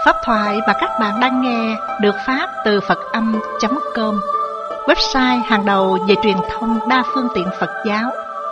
Pháp thoại mà các bạn đang nghe được phát từ Phật-âm.com, website hàng đầu về truyền thông đa phương tiện Phật giáo.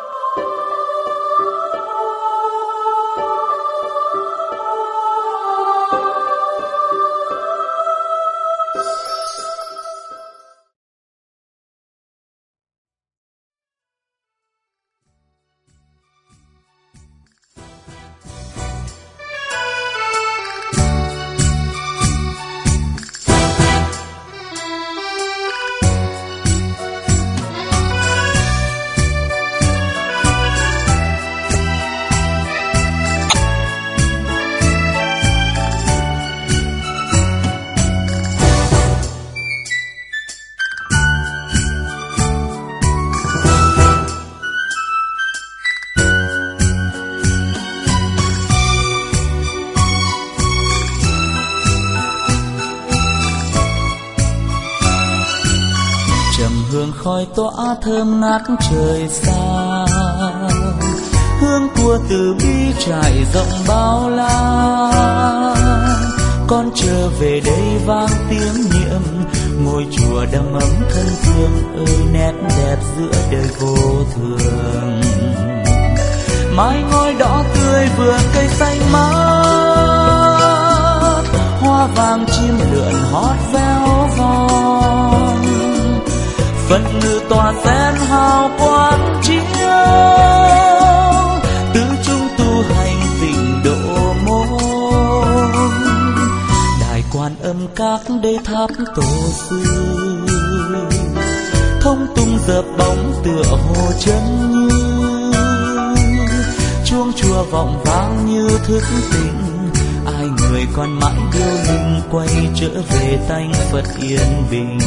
Khói tỏa thơm ngát trời xa, hương của từ bi trải rộng bao la. Con trở về đây vang tiếng niệm, ngôi chùa đầm ấm thân thương ơi nét đẹp giữa đời vô thường. Mái ngói đỏ tươi vườn cây xanh mát, hoa vàng chim lượn hót véo von. Phật ngự tỏa sen hào quang chiếu, tứ chúng tu hành tịnh độ môn. Đài Quan Âm các đế tháp tổ sư, thông tung dợp bóng tựa hồ chân như. Chuông chùa vọng vang như thức tỉnh, ai người còn mãi điêu linh quay trở về tánh Phật yên bình.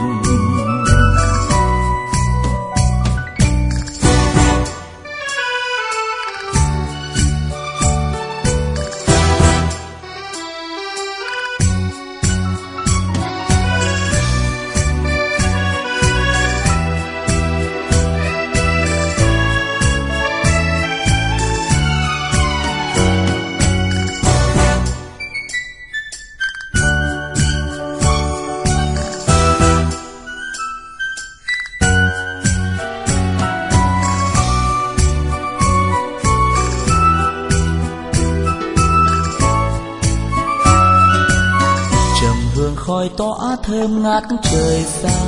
Khói tỏa thơm ngát trời xa,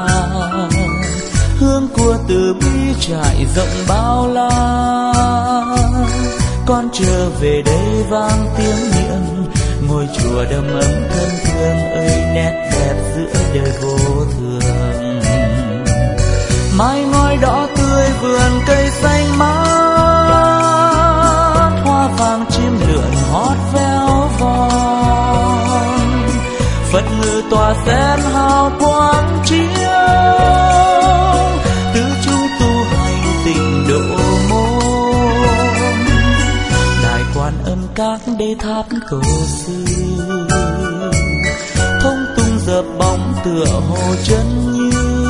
hương của từ bi trải rộng bao la. Con trở về đây vang tiếng niệm, ngôi chùa đầm ấm thân thương ơi nét đẹp giữa đời vô thường. Mái ngói đỏ tươi vườn cây xanh mát, hoa vàng chim lượn hót véo von. Phật ngự tỏa sen hào quang chiếu, tứ chúng tu hành tịnh độ môn. Đài Quan Âm các đế tháp tổ sư, thông tung dợp bóng tựa hồ chân như.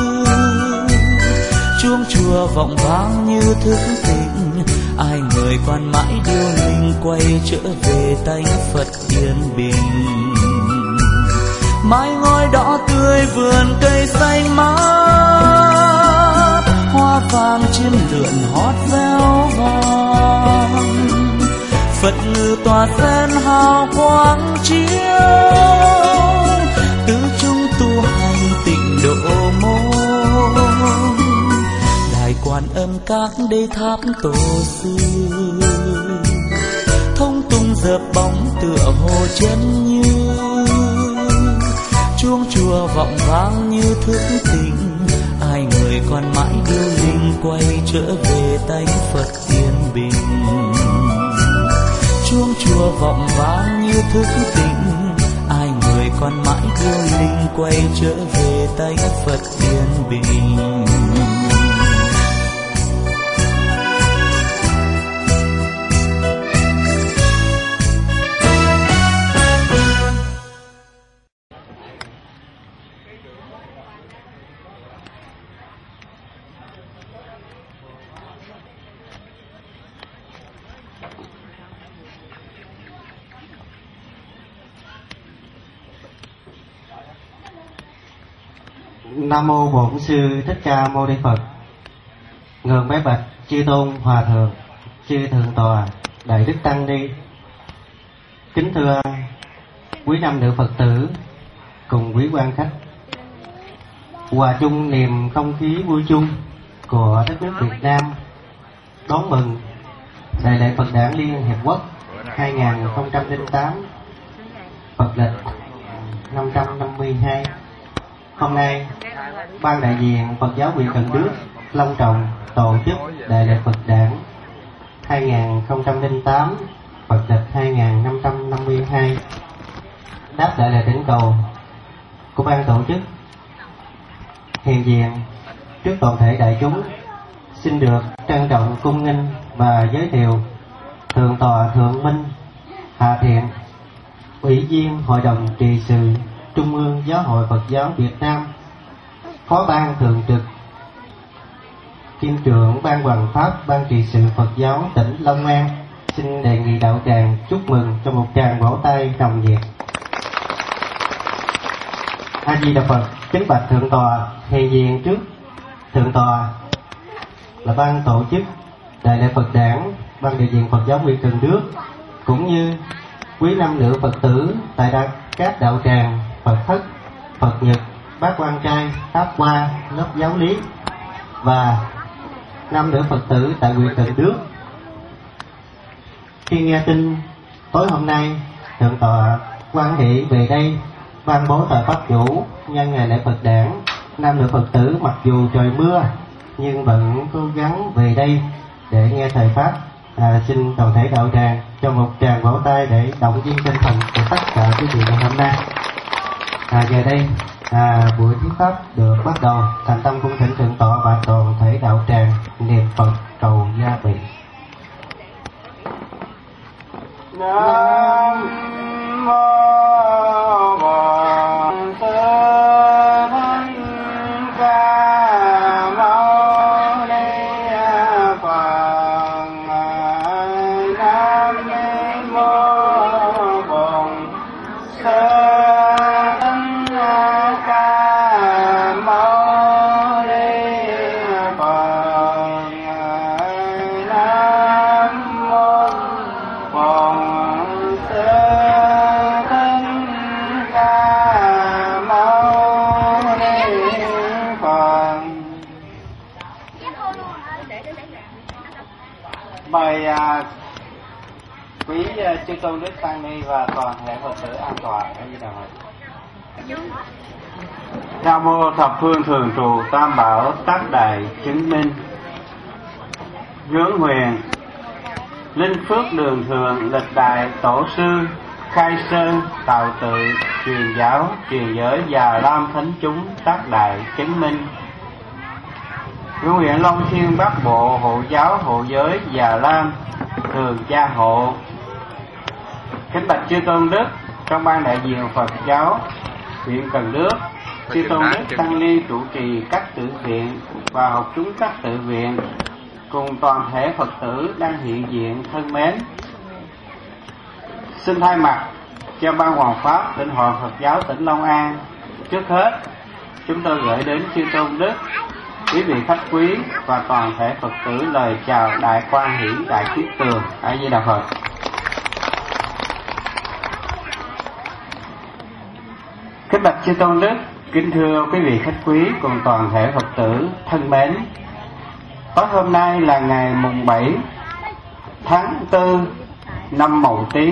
Chuông chùa vọng vang như thức tỉnh, ai người còn mãi điêu linh quay trở về tánh Phật yên bình. Mái ngói đỏ tươi vườn cây xanh mát, hoa vàng chim lượn hót véo von. Phật ngự tỏa sen hào quang chiếu, tứ chúng tu hành tịnh độ môn. Đài Quan Âm các đế tháp tổ sư, thông tung dợp bóng tựa hồ chân như. Chuông chùa vọng vang như thức tỉnh, ai người còn mãi điêu linh quay trở về tánh Phật yên bình. Chuông chùa vọng vang như thức tỉnh, ai người còn mãi điêu linh quay trở về tánh Phật yên bình. Nam mô Bổn Sư Thích Ca Mâu Ni Phật. Ngưỡng bái bạch chư tôn hòa thượng, chư thượng tọa, đại đức tăng ni. Kính thưa quý nam nữ Phật tử cùng quý quan khách, hòa chung niềm không khí vui chung của đất nước Việt Nam đón mừng Đại lễ Phật Đản Liên Hiệp Quốc 2008 Phật lịch 552. Hôm nay, Ban đại diện Phật giáo huyện Cần Đước long trọng tổ chức Đại lễ Phật Đản 2008 Phật lịch 2552. Đáp lại lời thỉnh cầu của ban tổ chức, hiện diện trước toàn thể đại chúng, xin được trân trọng cung nghênh và giới thiệu Thượng tọa Thượng Minh Hạ Thiện, Ủy viên Hội đồng trị sự Trung ương Giáo hội Phật giáo Việt Nam, Phó ban thường trực Kiêm trưởng Ban Hoằng Pháp Ban trị sự Phật giáo tỉnh Long An, xin đề nghị đạo tràng chúc mừng trong một tràng vỗ tay nồng nhiệt. A Di Đà Phật. Kính bạch thượng tọa, hiện diện trước thượng tọa là ban tổ chức Đại lễ Phật Đản, ban đại diện Phật giáo huyện Cần Đước, cũng như quý nam nữ Phật tử tại các đạo tràng Phật thất, Phật nhật, bát quan trai, pháp hoa, lớp giáo lý và nam nữ Phật tử tại huyện Cần Đước. Khi nghe tin tối hôm nay thượng tọa quan hệ về đây ban bố tờ pháp chủ nhân ngày lễ Phật Đản, nam nữ Phật tử mặc dù trời mưa nhưng vẫn cố gắng về đây để nghe thời pháp. Xin toàn thể đạo tràng cho một tràng vỗ tay để động viên tinh thần của tất cả quý vị ngày hôm nay. Giờ đây buổi thuyết pháp được bắt đầu. Thành tâm cung thỉnh thượng tọa và toàn thể đạo tràng niệm Phật cầu gia bị. Nam mô Bổn Sư Thích Ca Mâu Ni Phật. Nam mô Bổn Sư Thích Ca Mâu Ni Phật. Nam mô Bổn Sư Thích Ca Mâu Ni Phật. Mời quý chư tôn đức tăng ni và toàn thể Phật tử an toàn. Nam mô thập phương thường trụ tam bảo tác đại chứng minh. Hướng huyền linh phước đường thượng lịch đại tổ sư khai sơn tạo tự truyền giáo truyền giới Già Lam thánh chúng tác đại chứng minh. Hướng nguyện Long Thiên Bắc Bộ hộ giáo hộ giới Già Lam thường gia hộ. Kính bạch chư tôn đức trong ban đại diện Phật giáo huyện Cần Đước, chư tôn đức tăng ni trụ trì các tự viện và học chúng các tự viện cùng toàn thể Phật tử đang hiện diện thân mến, xin thay mặt cho Ban Hoằng Pháp Tỉnh Hội Phật giáo tỉnh Long An, trước hết chúng tôi gửi đến chư tôn đức, quý vị khách quý và toàn thể Phật tử lời chào đại quan hỷ đại kiết tường. A Di Đà Phật. Kính bạch chư tôn đức, kính thưa quý vị khách quý cùng toàn thể Phật tử thân mến, tối hôm nay là ngày mùng 7 tháng 4 năm Mậu Tý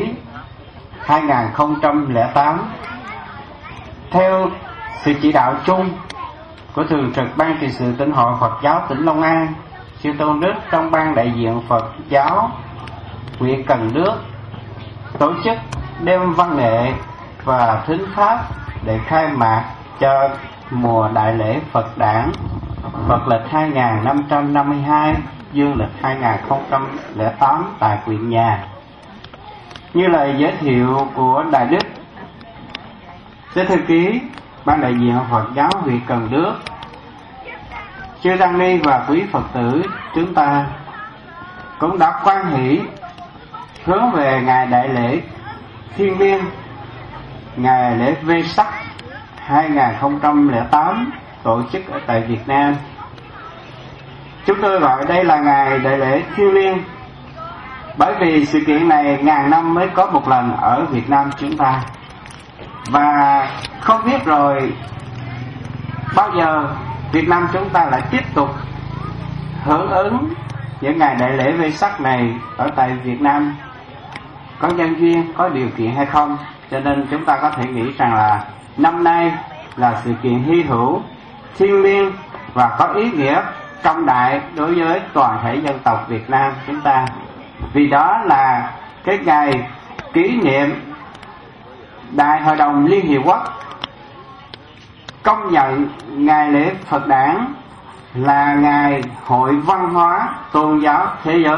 2008. Theo sự chỉ đạo chung của thường trực Ban trị sự Tỉnh Hội Phật giáo tỉnh Long An, chư tôn đức trong ban đại diện Phật giáo huyện Cần Đước tổ chức đêm văn nghệ và thính pháp để khai mạc cho mùa đại lễ Phật Đản Phật lịch 2552 dương lịch 2008 tại huyện nhà. Như lời giới thiệu của Đại Đức Thế Thư ký Ban đại diện Phật giáo huyện Cần Đước, chư tăng ni và quý Phật tử chúng ta cũng đã quan hỷ hướng về ngày đại lễ thiêng liêng, ngày lễ Vê Sắc 2008 tổ chức ở tại Việt Nam. Chúng tôi gọi đây là ngày đại lễ thiêng liêng, bởi vì sự kiện này ngàn năm mới có một lần ở Việt Nam chúng ta. Và không biết rồi bao giờ Việt Nam chúng ta lại tiếp tục hưởng ứng những ngày đại lễ Vesak này ở tại Việt Nam, có nhân duyên, có điều kiện hay không. Cho nên chúng ta có thể nghĩ rằng là năm nay là sự kiện hy hữu, thiêng liêng và có ý nghĩa trọng đại đối với toàn thể dân tộc Việt Nam chúng ta. Vì đó là cái ngày kỷ niệm Đại hội đồng Liên Hiệp Quốc công nhận ngày lễ Phật đản là ngày hội văn hóa tôn giáo thế giới.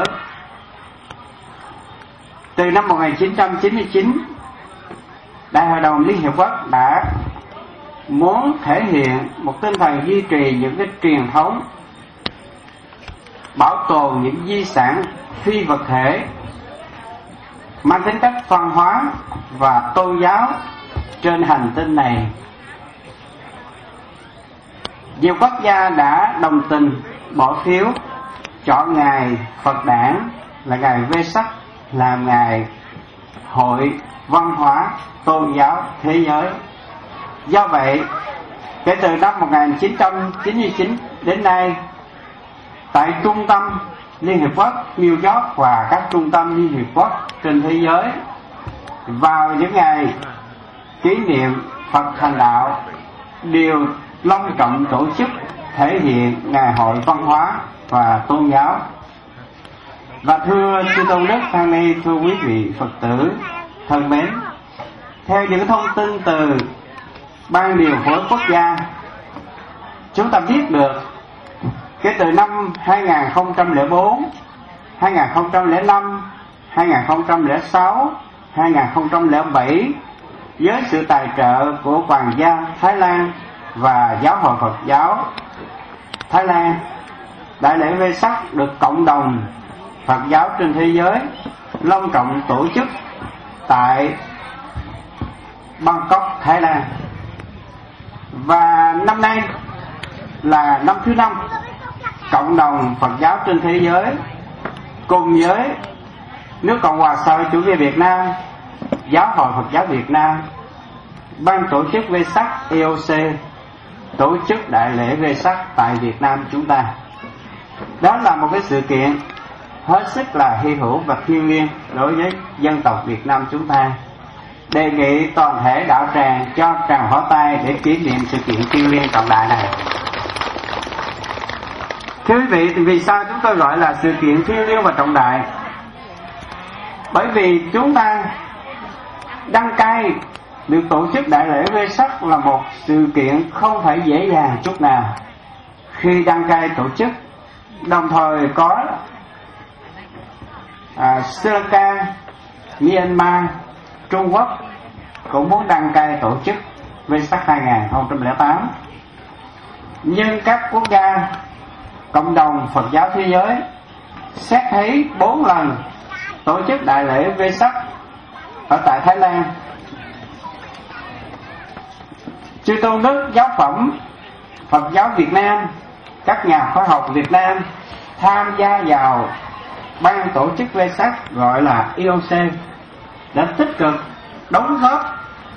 Từ năm 1999, Đại hội đồng Liên Hiệp Quốc đã muốn thể hiện một tinh thần duy trì những cái truyền thống, bảo tồn những di sản phi vật thể mang tính chất văn hóa và tôn giáo trên hành tinh này. Nhiều quốc gia đã đồng tình bỏ phiếu chọn ngày Phật đản là ngày Vesak làm ngày hội văn hóa tôn giáo thế giới. Do vậy, kể từ năm 1999 đến nay, tại trung tâm Liên Hiệp Quốc New York và các trung tâm Liên Hiệp Quốc trên thế giới, vào những ngày kỷ niệm Phật thành đạo đều long trọng tổ chức thể hiện ngày hội văn hóa và tôn giáo. Và thưa Chư Tôn Đức Tăng Ni, thưa quý vị Phật tử thân mến, theo những thông tin từ Ban điều phối quốc gia, chúng ta biết được kể từ năm 2004, 2005, 2006, 2007, với sự tài trợ của Hoàng gia Thái Lan và Giáo hội Phật giáo Thái Lan, đại lễ Vesak được cộng đồng Phật giáo trên thế giới long trọng tổ chức tại Bangkok, Thái Lan. Và năm nay là năm thứ 5 cộng đồng Phật giáo trên thế giới cùng với nước Cộng hòa xã hội chủ nghĩa Việt Nam, Giáo hội Phật giáo Việt Nam, ban tổ chức Vesak EOC tổ chức đại lễ Vesak tại Việt Nam chúng ta. Đó là một cái sự kiện hết sức là hy hữu và thiêng liêng đối với dân tộc Việt Nam chúng ta. Đề nghị toàn thể đạo tràng cho tràng pháo tay để kỷ niệm sự kiện thiêng liêng trọng đại này. Thưa quý vị, vì sao chúng tôi gọi là sự kiện thiêng liêng và trọng đại? Bởi vì chúng ta đăng cai được tổ chức đại lễ Vesak là một sự kiện không phải dễ dàng chút nào. Khi đăng cai tổ chức, đồng thời có Sri Lanka, Myanmar, Trung Quốc cũng muốn đăng cai tổ chức Vesak 2008. Nhưng các quốc gia cộng đồng Phật giáo thế giới xét thấy 4 lần tổ chức đại lễ Vesak ở tại Thái Lan. Chư Tôn Đức Giáo phẩm Phật giáo Việt Nam, các nhà khoa học Việt Nam tham gia vào ban tổ chức Vesak gọi là EOC đã tích cực đóng góp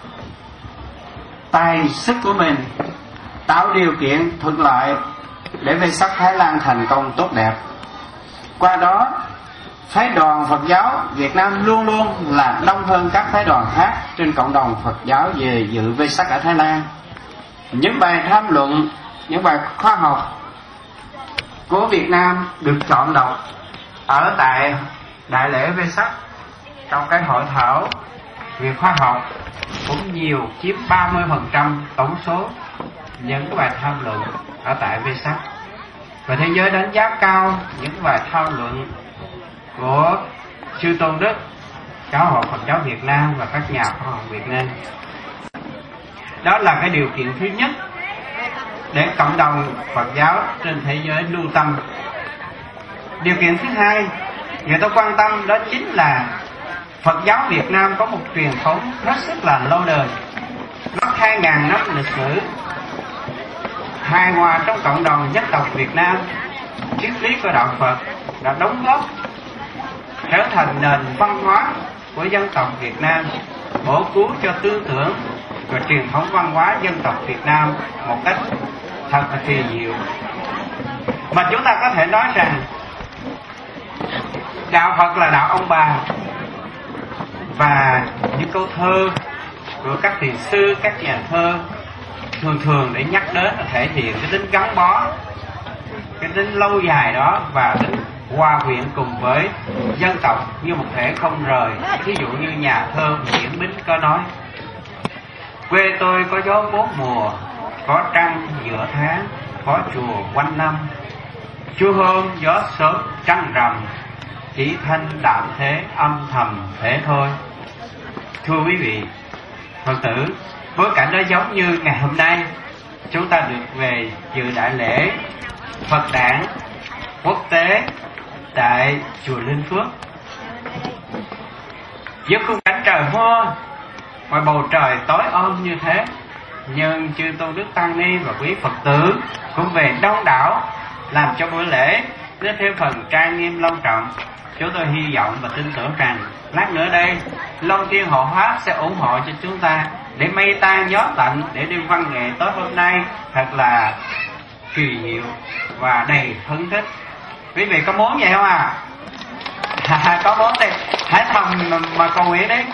tài sức của mình, tạo điều kiện thuận lợi để Vesak Thái Lan thành công tốt đẹp. Qua đó, phái đoàn Phật giáo Việt Nam luôn luôn là đông hơn các phái đoàn khác trên cộng đồng Phật giáo về dự Vesak ở Thái Lan. Những bài tham luận, những bài khoa học của Việt Nam được chọn đọc ở tại đại lễ Vesak trong cái hội thảo về khoa học cũng nhiều, chiếm 30% tổng số những cái bài tham luận ở tại Vesak. Và thế giới đánh giá cao những bài tham luận của Chư Tôn Đức Giáo hội Phật giáo Việt Nam và các nhà khoa học Việt Nam. Đó là cái điều kiện thứ nhất để cộng đồng Phật giáo trên thế giới lưu tâm. Điều kiện thứ hai người ta quan tâm đó chính là Phật giáo Việt Nam có một truyền thống rất là lâu đời, mất 2.000 năm lịch sử. hài hòa trong cộng đồng dân tộc Việt Nam. Triết lý của đạo Phật đã đóng góp trở thành nền văn hóa của dân tộc Việt Nam, bổ cứu cho tư tưởng và truyền thống văn hóa dân tộc Việt Nam một cách thật là kỳ diệu. Mà chúng ta có thể nói rằng đạo Phật là đạo ông bà, và những câu thơ của các thiền sư, các nhà thơ thường để nhắc đến và thể hiện cái tính gắn bó, cái tính lâu dài đó, và tính hòa quyện cùng với dân tộc như một thể không rời. Ví dụ như nhà thơ Nguyễn Bính có nói: quê tôi có gió bốn mùa, có trăng giữa tháng, có chùa quanh năm, chu hôm gió sớm trăng rằm, chỉ thanh đạm thế âm thầm thế thôi. Thưa quý vị Phật tử, bối cảnh đó giống như ngày hôm nay chúng ta được về dự đại lễ Phật đản quốc tế tại chùa Linh Phước. Giữa khung cảnh trời mưa, ngoài bầu trời tối om như thế, nhưng chư Tôn Đức Tăng Ni và quý Phật tử cũng về đông đảo, làm cho buổi lễ nó thêm phần trang nghiêm long trọng. Chúng tôi hy vọng và tin tưởng rằng lát nữa đây Long Thiên Hộ Pháp sẽ ủng hộ cho chúng ta để mây tan gió tạnh, để đêm văn nghệ tối hôm nay thật là kỳ diệu và đầy phấn khích. Quý vị có muốn vậy không à? Có muốn thì hãy thầm mà cầu nguyện đi.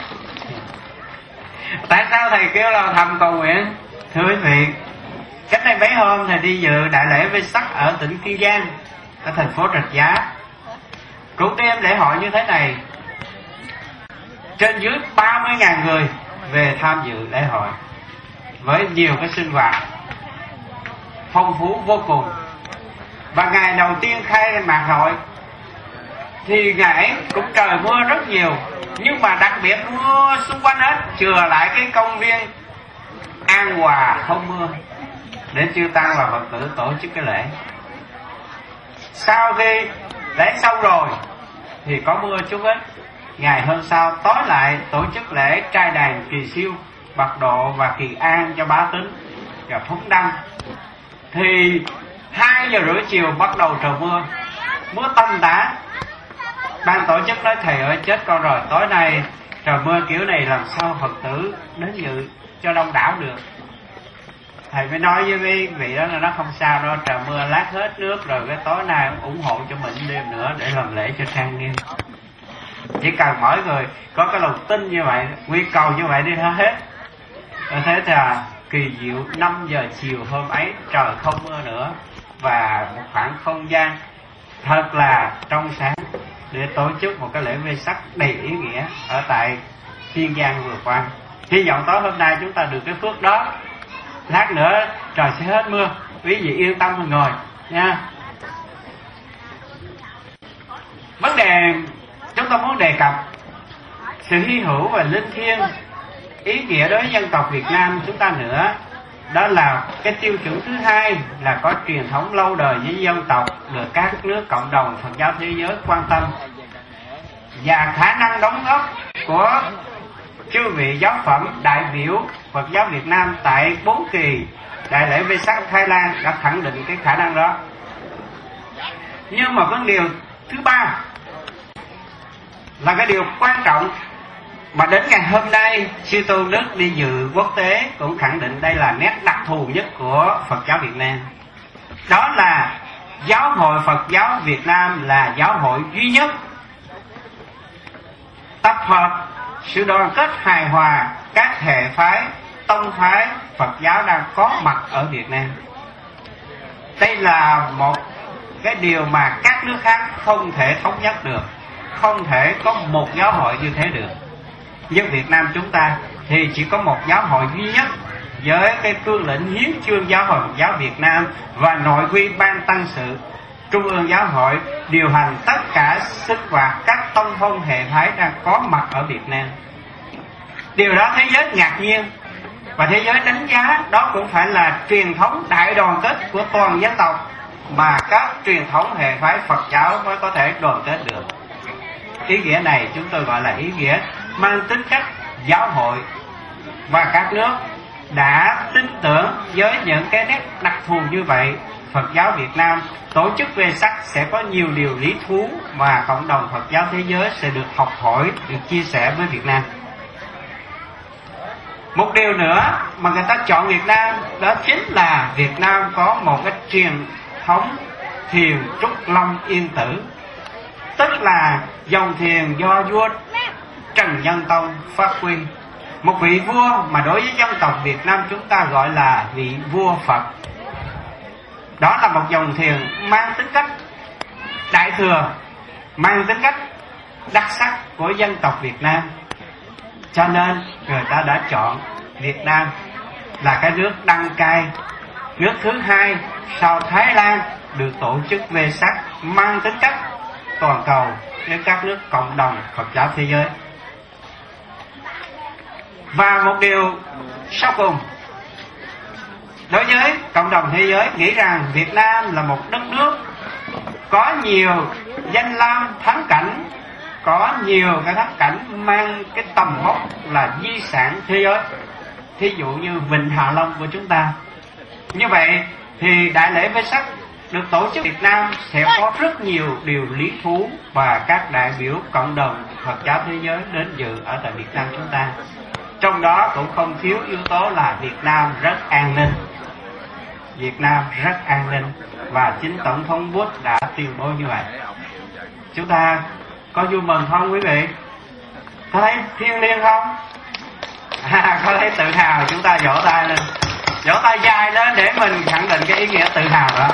Tại sao thầy kêu là thầm cầu nguyện? Thưa quý vị, cách đây mấy hôm thầy đi dự đại lễ Vesak ở tỉnh Kiên Giang, ở thành phố Rạch Giá. Cũng đêm lễ hội như thế này, trên dưới 30.000 người về tham dự lễ hội với nhiều cái sinh hoạt phong phú vô cùng. Và ngày đầu tiên khai mạc hội thì ngày ấy cũng trời mưa rất nhiều, nhưng mà đặc biệt mưa xung quanh hết, chừa lại cái công viên an hòa không mưa để chư tăng và Phật tử tổ chức cái lễ. Sau khi lễ xong rồi thì có mưa chút ít, ngày hôm sau tối lại tổ chức lễ trai đàn Kỳ Siêu, Bạc Độ và Kỳ An cho Bá Tính và Phúng Đăng. Thì 2:30 chiều bắt đầu trời mưa, mưa tầm tã. Ban tổ chức nói: thầy ơi chết con rồi, tối nay trời mưa kiểu này làm sao Phật tử đến dự cho đông đảo được. Thầy mới nói với quý vị đó là nó không sao đâu, trời mưa lát hết nước rồi, cái tối nay ủng hộ cho mình đêm nữa để làm lễ cho trang nghiêm. Chỉ cần mỗi người có cái lòng tin như vậy, quy cầu như vậy đi hết. Thế là kỳ diệu, 5 giờ chiều hôm ấy trời không mưa nữa, và một khoảng không gian thật là trong sáng để tổ chức một cái lễ Vesak đầy ý nghĩa ở tại Kiên Giang vừa qua. Hy vọng tối hôm nay chúng ta được cái phước đó. Lát nữa trời sẽ hết mưa, quý vị yên tâm mà ngồi nha. Vấn đề chúng ta muốn đề cập sự hy hữu và linh thiêng, ý nghĩa đối với dân tộc Việt Nam chúng ta nữa. Đó là cái tiêu chuẩn thứ hai, là có truyền thống lâu đời với dân tộc, được các nước cộng đồng Phật giáo thế giới quan tâm, và khả năng đóng góp của chư vị giáo phẩm đại biểu Phật giáo Việt Nam tại 4 kỳ đại lễ Vesak Thái Lan đã khẳng định cái khả năng đó. Nhưng mà vấn đề thứ ba là cái điều quan trọng mà đến ngày hôm nay Sư Tôn Đức đi dự quốc tế cũng khẳng định đây là nét đặc thù nhất của Phật giáo Việt Nam. Đó là Giáo hội Phật giáo Việt Nam là giáo hội duy nhất tập hợp sự đoàn kết hài hòa các hệ phái, tông phái Phật giáo đang có mặt ở Việt Nam. Đây là một cái điều mà các nước khác không thể thống nhất được, không thể có một giáo hội như thế được. Nhưng Việt Nam chúng ta thì chỉ có một giáo hội duy nhất, với cái cương lĩnh hiến chương Giáo hội Phật giáo Việt Nam và nội quy ban tăng sự Trung ương Giáo hội điều hành tất cả sinh hoạt các tông phong hệ phái đang có mặt ở Việt Nam. Điều đó thế giới ngạc nhiên, và thế giới đánh giá đó cũng phải là truyền thống đại đoàn kết của toàn dân tộc mà các truyền thống hệ phái Phật giáo mới có thể đoàn kết được. Ý nghĩa này chúng tôi gọi là ý nghĩa mang tính chất giáo hội, và các nước đã tin tưởng với những cái nét đặc thù như vậy, Phật giáo Việt Nam tổ chức Vesak sẽ có nhiều điều lý thú mà cộng đồng Phật giáo thế giới sẽ được học hỏi, được chia sẻ với Việt Nam. Một điều nữa mà người ta chọn Việt Nam đó chính là Việt Nam có một cái truyền thống thiền Trúc Lâm Yên Tử, tức là dòng thiền do vua Trần Nhân Tông phát huy. Một vị vua mà đối với dân tộc Việt Nam chúng ta gọi là vị vua Phật. Đó là một dòng thiền mang tính cách đại thừa, mang tính cách đặc sắc của dân tộc Việt Nam. Cho nên người ta đã chọn Việt Nam là cái nước đăng cai, nước thứ hai sau Thái Lan được tổ chức Vesak mang tính cách toàn cầu với các nước cộng đồng Phật giáo thế giới. Và một điều sau cùng, đối với cộng đồng thế giới nghĩ rằng Việt Nam là một đất nước có nhiều danh lam thắng cảnh, có nhiều cái thắng cảnh mang cái tầm vóc là di sản thế giới, thí dụ như Vịnh Hạ Long của chúng ta. Như vậy thì đại lễ Vesak được tổ chức Việt Nam sẽ có rất nhiều điều lý thú và các đại biểu cộng đồng Phật giáo thế giới đến dự ở tại Việt Nam chúng ta. Trong đó cũng không thiếu yếu tố là Việt Nam rất an ninh. Việt Nam rất an ninh và chính Tổng thống Bush đã tuyên bố như vậy. Chúng ta có vui mừng không quý vị? Có thấy thiêng liêng không? Có thấy tự hào, chúng ta vỗ tay lên, vỗ tay dài lên để mình khẳng định cái ý nghĩa tự hào đó.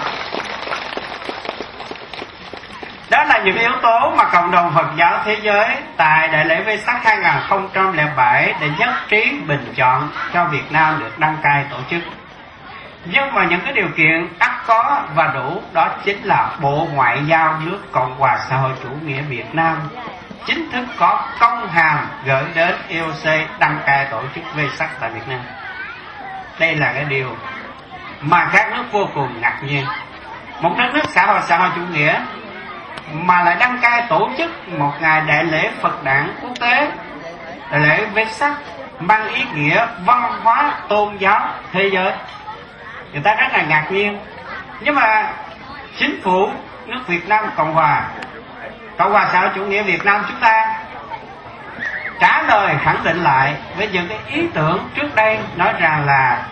Đó là những yếu tố mà cộng đồng Phật giáo thế giới tại đại lễ Vesak 2007 để nhất trí bình chọn cho Việt Nam được đăng cai tổ chức. Nhưng mà những cái điều kiện ắt có và đủ đó chính là Bộ Ngoại giao nước Cộng hòa xã hội chủ nghĩa Việt Nam chính thức có công hàm gửi đến IOC đăng cai tổ chức Vesak tại Việt Nam. Đây là cái điều mà các nước vô cùng ngạc nhiên. Một đất nước xã hội chủ nghĩa mà lại đăng cai tổ chức một ngày đại lễ Phật đản quốc tế, đại lễ Vesak mang ý nghĩa văn hóa tôn giáo thế giới. Người ta rất là ngạc nhiên. Nhưng mà chính phủ nước Việt Nam Cộng hòa xã hội chủ nghĩa Việt Nam chúng ta trả lời khẳng định lại với những cái ý tưởng trước đây nói rằng là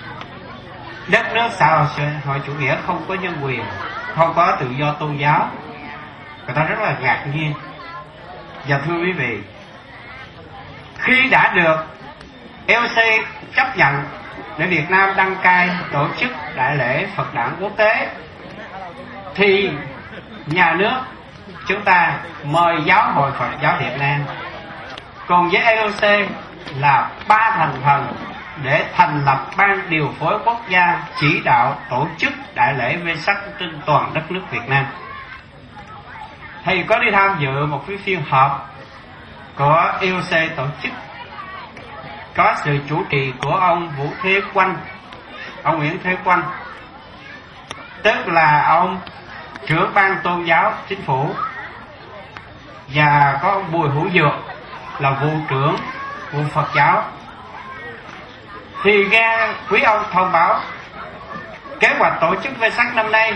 đất nước xã hội chủ nghĩa không có nhân quyền, không có tự do tôn giáo. Người ta rất là ngạc nhiên. Và thưa quý vị, khi đã được IOC chấp nhận để Việt Nam đăng cai tổ chức đại lễ Phật đản quốc tế, thì nhà nước chúng ta mời Giáo hội Phật giáo Việt Nam cùng với IOC là 3 thành phần để thành lập ban điều phối quốc gia chỉ đạo tổ chức đại lễ Vesak trên toàn đất nước Việt Nam. Thầy có đi tham dự một cái phiên họp của IOC tổ chức, có sự chủ trì của ông Vũ Thế Quanh, ông Nguyễn Thế Quanh, tức là ông trưởng ban tôn giáo chính phủ, và có ông Bùi Hữu Dược là vụ trưởng vụ Phật giáo. Thì nghe quý ông thông báo kế hoạch tổ chức Vesak năm nay,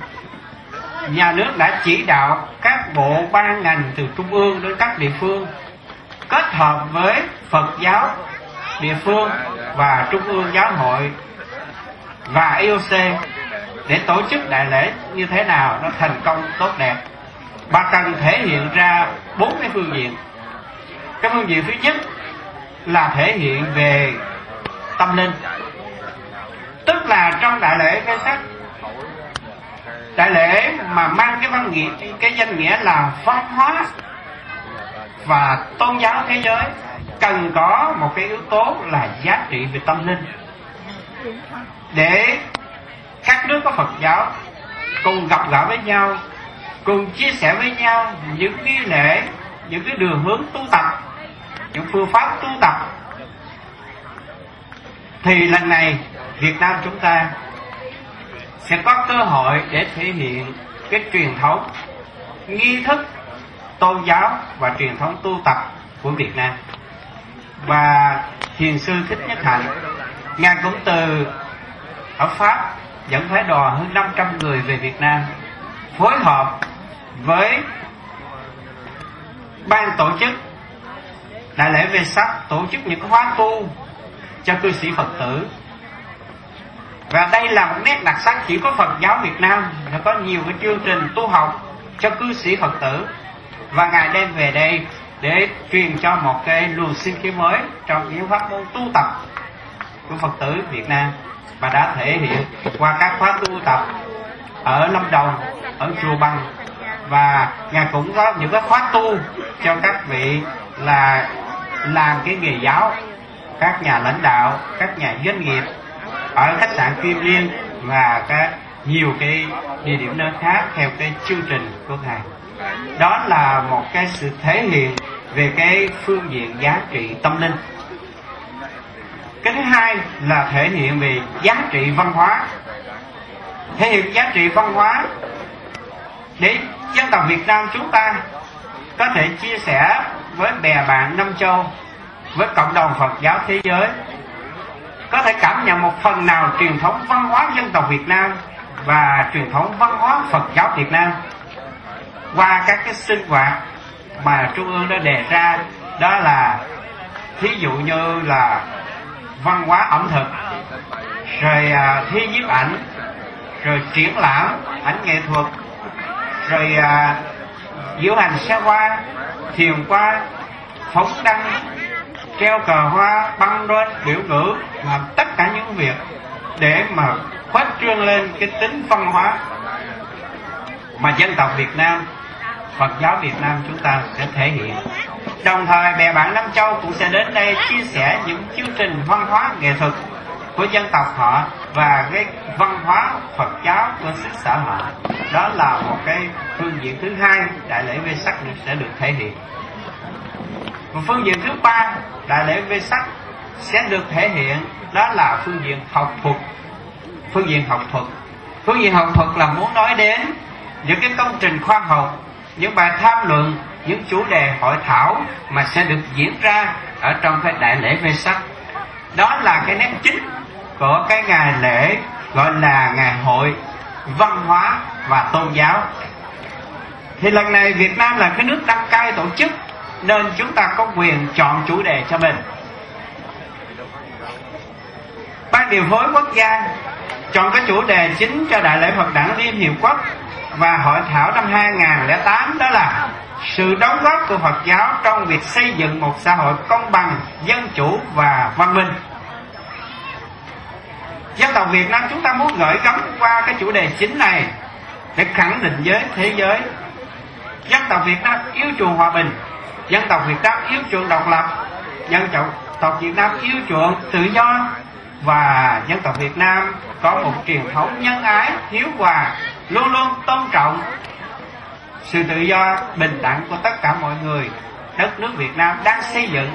nhà nước đã chỉ đạo các bộ ban ngành từ trung ương đến các địa phương kết hợp với Phật giáo địa phương và Trung ương Giáo hội và IOC để tổ chức đại lễ như thế nào nó thành công tốt đẹp. Bà cần thể hiện ra 4 cái phương diện. Cái phương diện thứ nhất là thể hiện về tâm linh, tức là trong đại lễ Vesak, đại lễ mà mang cái văn nghĩa, cái danh nghĩa là văn hóa và tôn giáo thế giới, cần có một cái yếu tố là giá trị về tâm linh, để các nước có Phật giáo cùng gặp gỡ với nhau, cùng chia sẻ với nhau những nghi lễ, những cái đường hướng tu tập, những phương pháp tu tập. Thì lần này Việt Nam chúng ta sẽ có cơ hội để thể hiện cái truyền thống nghi thức tôn giáo và truyền thống tu tập của Việt Nam. Và Thiền sư Thích Nhất Hạnh Ngài cũng từ ở Pháp dẫn phái đoàn hơn 500 người về Việt Nam, phối hợp với ban tổ chức đại lễ Vesak tổ chức những khóa tu cho cư sĩ Phật tử. Và đây là một nét đặc sắc chỉ có Phật giáo Việt Nam, nó có nhiều cái chương trình tu học cho cư sĩ Phật tử, và Ngài đem về đây để truyền cho một cái luồng sinh khí mới trong những pháp môn tu tập của Phật tử Việt Nam, và đã thể hiện qua các khóa tu tập ở Lâm Đồng, ở Chùa Bằng, và Ngài cũng có những cái khóa tu cho các vị là làm cái nghề giáo, các nhà lãnh đạo, các nhà doanh nghiệp ở khách sạn Kim Liên và nhiều cái địa điểm nơi khác theo cái chương trình của Ngài. Đó là một cái sự thể hiện về cái phương diện giá trị tâm linh. Cái thứ hai là thể hiện về giá trị văn hóa. Thể hiện giá trị văn hóa để dân tộc Việt Nam chúng ta có thể chia sẻ với bè bạn năm châu, với cộng đồng Phật giáo thế giới, có thể cảm nhận một phần nào truyền thống văn hóa dân tộc Việt Nam và truyền thống văn hóa Phật giáo Việt Nam qua các cái sinh hoạt mà Trung ương đã đề ra. Đó là thí dụ như là văn hóa ẩm thực, rồi thi nhiếp ảnh, rồi triển lãm ảnh nghệ thuật, rồi diễu hành xe hoa, thiền qua, phóng đăng, treo cờ hoa, băng rôn, biểu ngữ, làm tất cả những việc để mà khuếch trương lên cái tính văn hóa mà dân tộc Việt Nam, Phật giáo Việt Nam chúng ta sẽ thể hiện. Đồng thời bè bạn Nam Châu cũng sẽ đến đây chia sẻ những chương trình văn hóa nghệ thuật của dân tộc họ và cái văn hóa Phật giáo của xứ sở họ. Đó là một cái phương diện thứ hai đại lễ Vesak sẽ được thể hiện. Một phương diện thứ ba đại lễ Vesak sẽ được thể hiện, đó là phương diện học thuật. Phương diện học thuật, phương diện học thuật là muốn nói đến những cái công trình khoa học, những bài tham luận, những chủ đề hội thảo mà sẽ được diễn ra ở trong cái đại lễ Vesak. Đó là cái nét chính của cái ngày lễ gọi là ngày hội văn hóa và tôn giáo. Thì lần này Việt Nam là cái nước đăng cai tổ chức, nên chúng ta có quyền chọn chủ đề cho mình. Ban điều phối quốc gia chọn cái chủ đề chính cho đại lễ Phật đản Liên Hiệp Quốc và hội thảo năm 2008, đó là sự đóng góp của Phật giáo trong việc xây dựng một xã hội công bằng, dân chủ và văn minh. Dân tộc Việt Nam chúng ta muốn gửi gắm qua cái chủ đề chính này để khẳng định với thế giới: dân tộc Việt Nam yêu chuộng hòa bình, dân tộc Việt Nam yêu chuộng độc lập, dân tộc Việt Nam yêu chuộng tự do, và dân tộc Việt Nam có một truyền thống nhân ái, hiếu hòa, luôn luôn tôn trọng sự tự do, bình đẳng của tất cả mọi người. Đất nước Việt Nam đang xây dựng,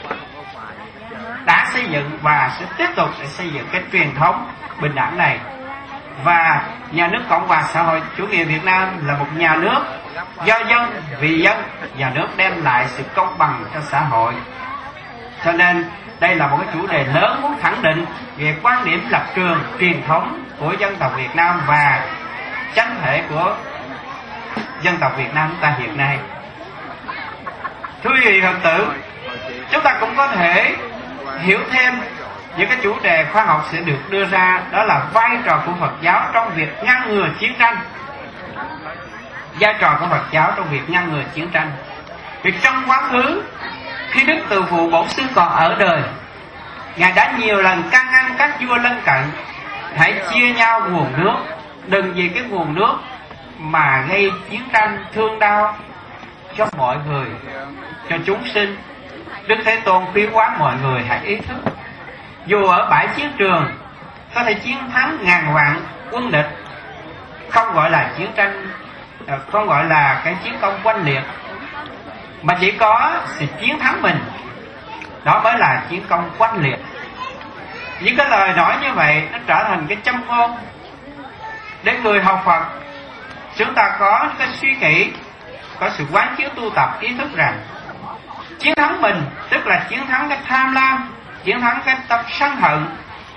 đã xây dựng và sẽ tiếp tục để xây dựng cái truyền thống bình đẳng này. Và nhà nước Cộng hòa xã hội chủ nghĩa Việt Nam là một nhà nước do dân vì dân, nhà nước đem lại sự công bằng cho xã hội. Cho nên đây là một cái chủ đề lớn muốn khẳng định về quan điểm lập trường truyền thống của dân tộc Việt Nam và chánh thể của dân tộc Việt Nam chúng ta hiện nay. Thưa quý vị Phật tử, chúng ta cũng có thể hiểu thêm những cái chủ đề khoa học sẽ được đưa ra, đó là vai trò của Phật giáo trong việc ngăn ngừa chiến tranh. Vai trò của Phật giáo trong việc ngăn ngừa chiến tranh. Vì trong quá khứ, khi Đức Từ Phụ Bổn Sư còn ở đời, Ngài đã nhiều lần can ngăn các vua lân cận hãy chia nhau nguồn nước, đừng vì cái nguồn nước mà gây chiến tranh thương đau cho mọi người, cho chúng sinh. Đức Thế Tôn khuyến quán mọi người hãy ý thức, dù ở bãi chiến trường có thể chiến thắng ngàn vạn quân địch, không gọi là chiến tranh, không gọi là cái chiến công oanh liệt, mà chỉ có sự chiến thắng mình, đó mới là chiến công oanh liệt. Những cái lời nói như vậy nó trở thành cái châm ngôn để người học Phật chúng ta có cái suy nghĩ, có sự quán chiếu tu tập, ý thức rằng chiến thắng mình tức là chiến thắng cái tham lam, chiến thắng cái tâm sân hận,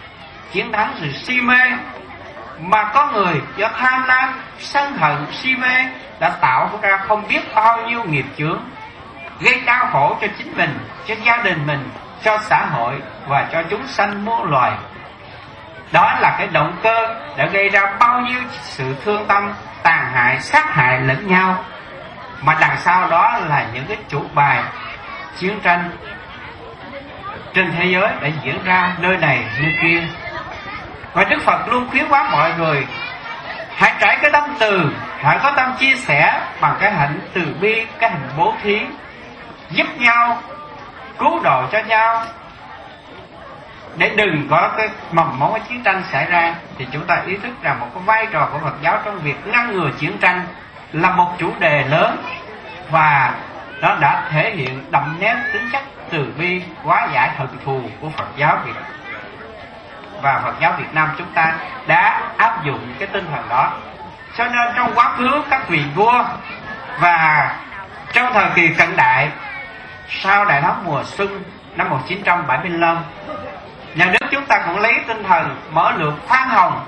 chiến thắng sự si mê, mà có người do tham lam, sân hận, si mê đã tạo ra không biết bao nhiêu nghiệp chướng, gây đau khổ cho chính mình, cho gia đình mình, cho xã hội và cho chúng sanh muôn loài. Đó là cái động cơ đã gây ra bao nhiêu sự thương tâm, tàn hại, sát hại lẫn nhau, mà đằng sau đó là những cái chủ bài chiến tranh trên thế giới đã diễn ra nơi này nơi kia. Và Đức Phật luôn khuyến khích mọi người hãy trải cái tâm từ, hãy có tâm chia sẻ bằng cái hạnh từ bi, cái hạnh bố thí, giúp nhau, cứu độ cho nhau, để đừng có cái mầm mống cái chiến tranh xảy ra. Thì chúng ta ý thức rằng một cái vai trò của Phật giáo trong việc ngăn ngừa chiến tranh là một chủ đề lớn, và nó đã thể hiện đậm nét tính chất từ bi, hóa giải hận thù của Phật giáo Việt. Và Phật giáo Việt Nam chúng ta đã áp dụng cái tinh thần đó. Cho nên trong quá khứ các vị vua và trong thời kỳ cận đại, sau Đại thắng mùa xuân năm 1975, nhà nước chúng ta cũng lấy tinh thần mở lượt khoan hồng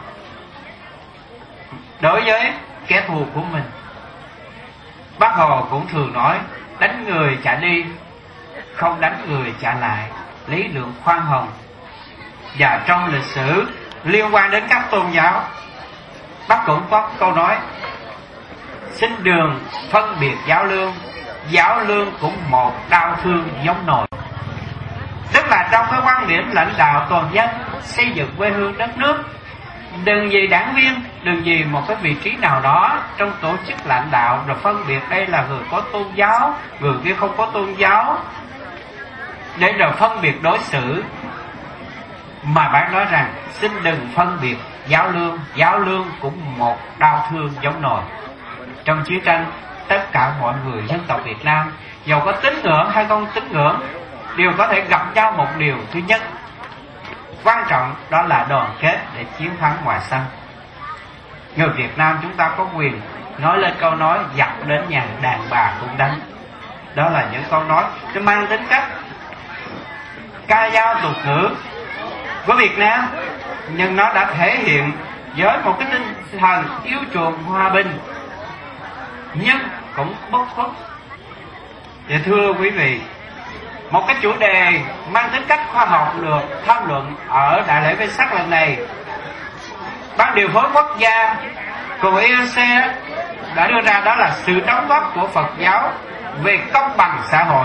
đối với kẻ thù của mình. Bác Hồ cũng thường nói đánh người trả đi, không đánh người trả lại, lý lượng khoan hồng. Và trong lịch sử liên quan đến các tôn giáo, Bác cũng có câu nói xin đường phân biệt giáo lương cũng một đau thương giống nồi. Tức là trong cái quan điểm lãnh đạo toàn dân, xây dựng quê hương đất nước, đừng vì đảng viên, đừng vì một cái vị trí nào đó trong tổ chức lãnh đạo rồi phân biệt đây là người có tôn giáo, người kia không có tôn giáo, để rồi phân biệt đối xử. Mà Bác nói rằng xin đừng phân biệt giáo lương cũng một đau thương giống nồi. Trong chiến tranh, tất cả mọi người dân tộc Việt Nam, dầu có tín ngưỡng hay không tín ngưỡng, đều có thể gặp nhau một điều thứ nhất quan trọng, đó là đoàn kết để chiến thắng ngoài xâm. Người Việt Nam chúng ta có quyền nói lên câu nói giặc đến nhà đàn bà cũng đánh. Đó là những câu nói nó mang tính cách ca dao tục ngữ của Việt Nam, nhưng nó đã thể hiện với một cái tinh thần yêu chuộng hòa bình nhưng cũng bất khuất. Và thưa quý vị, một cái chủ đề mang tính cách khoa học được tham luận ở Đại lễ Vesak lần này, Ban điều phối quốc gia cùng IOC đã đưa ra, đó là sự đóng góp của Phật giáo về công bằng xã hội.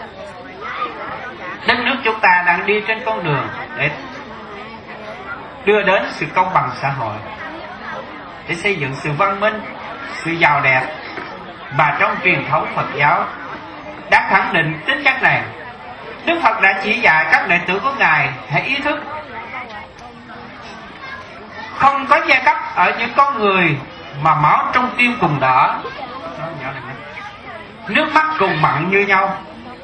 Đất nước chúng ta đang đi trên con đường để đưa đến sự công bằng xã hội, để xây dựng sự văn minh, sự giàu đẹp. Và trong truyền thống Phật giáo đã khẳng định tính chất này. Đức Phật đã chỉ dạy các đệ tử của Ngài hãy ý thức không có giai cấp ở những con người mà máu trong tim cùng đỏ, nước mắt cùng mặn như nhau.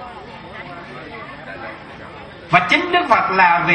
Và chính Đức Phật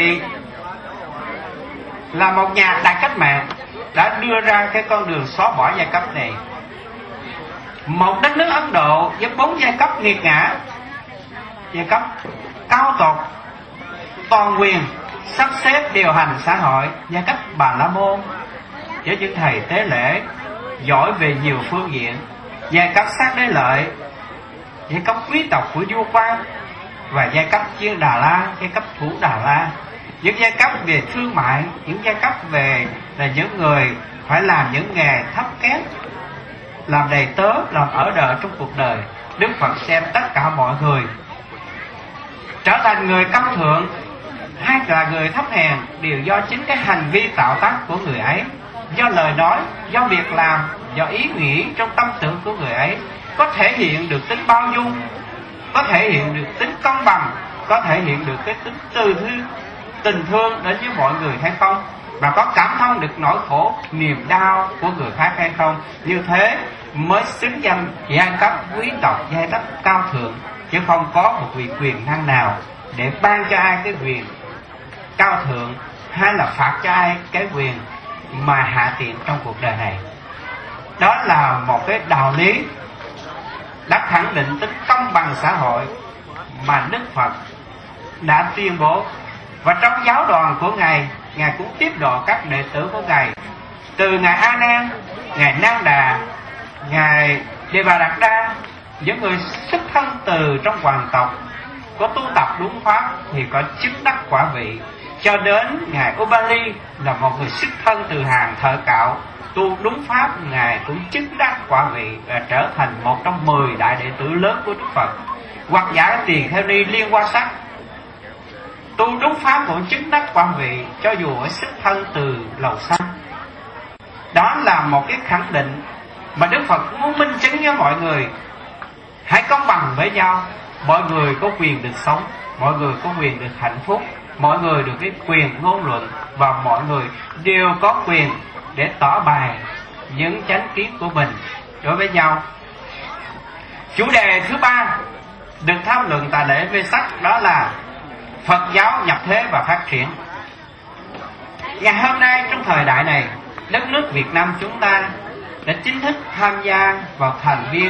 là một nhà đại cách mạng đã đưa ra cái con đường xóa bỏ giai cấp này. Một đất nước Ấn Độ với 4 giai cấp nghiệt ngã, giai cấp cao tột toàn quyền sắp xếp điều hành xã hội, giai cấp Bà La Môn với những thầy tế lễ giỏi về nhiều phương diện, giai cấp Sát Đế Lợi, giai cấp quý tộc của vua quan, và giai cấp Chiên Đà La, giai cấp Thủ Đà La, những giai cấp về thương mại, những giai cấp về là những người phải làm những nghề thấp kém, làm đầy tớ, làm ở đợ trong cuộc đời. Đức Phật xem tất cả mọi người trở thành người cao thượng hay là người thấp hèn đều do chính cái hành vi tạo tác của người ấy, do lời nói, do việc làm, do ý nghĩ trong tâm tưởng của người ấy. Có thể hiện được tính bao dung, có thể hiện được tính công bằng, có thể hiện được cái tính tình thương đến với mọi người hay không, và có cảm thông được nỗi khổ niềm đau của người khác hay không. Như thế mới xứng danh giai cấp quý tộc, giai cấp cao thượng, chứ không có một vị quyền năng nào để ban cho ai cái quyền cao thượng hay là phạt cho ai cái quyền mà hạ tiện trong cuộc đời này. Đó là một cái đạo lý đã khẳng định tính công bằng xã hội mà Đức Phật đã tuyên bố. Và trong giáo đoàn của Ngài Ngài cũng tiếp độ các đệ tử của Ngài, từ Ngài A Nan, Ngài Nan Đà, Ngài Đề Bà Đạt Đa, những người xuất thân từ trong hoàng tộc, có tu tập đúng pháp thì có chứng đắc quả vị, cho đến Ngài Ubali là một người xuất thân từ hàng thợ cạo, tu đúng pháp, Ngài cũng chứng đắc quả vị và trở thành một trong 10 đại đệ tử lớn của Đức Phật. Hoặc giả Tỳ Kheo Ni Liên Hoa Sắc tu đúng pháp cũng chứng đắc quả vị, cho dù ở xuất thân từ lầu xanh. Đó là một cái khẳng định mà Đức Phật muốn minh chứng với mọi người. Hãy công bằng với nhau, mọi người có quyền được sống, mọi người có quyền được hạnh phúc, mọi người được cái quyền ngôn luận, và mọi người đều có quyền để tỏ bày những chánh kiến của mình đối với nhau. Chủ đề thứ 3 được tham luận tại lễ Vesak đó là Phật giáo nhập thế và phát triển. Ngày hôm nay trong thời đại này, đất nước Việt Nam chúng ta đã chính thức tham gia vào thành viên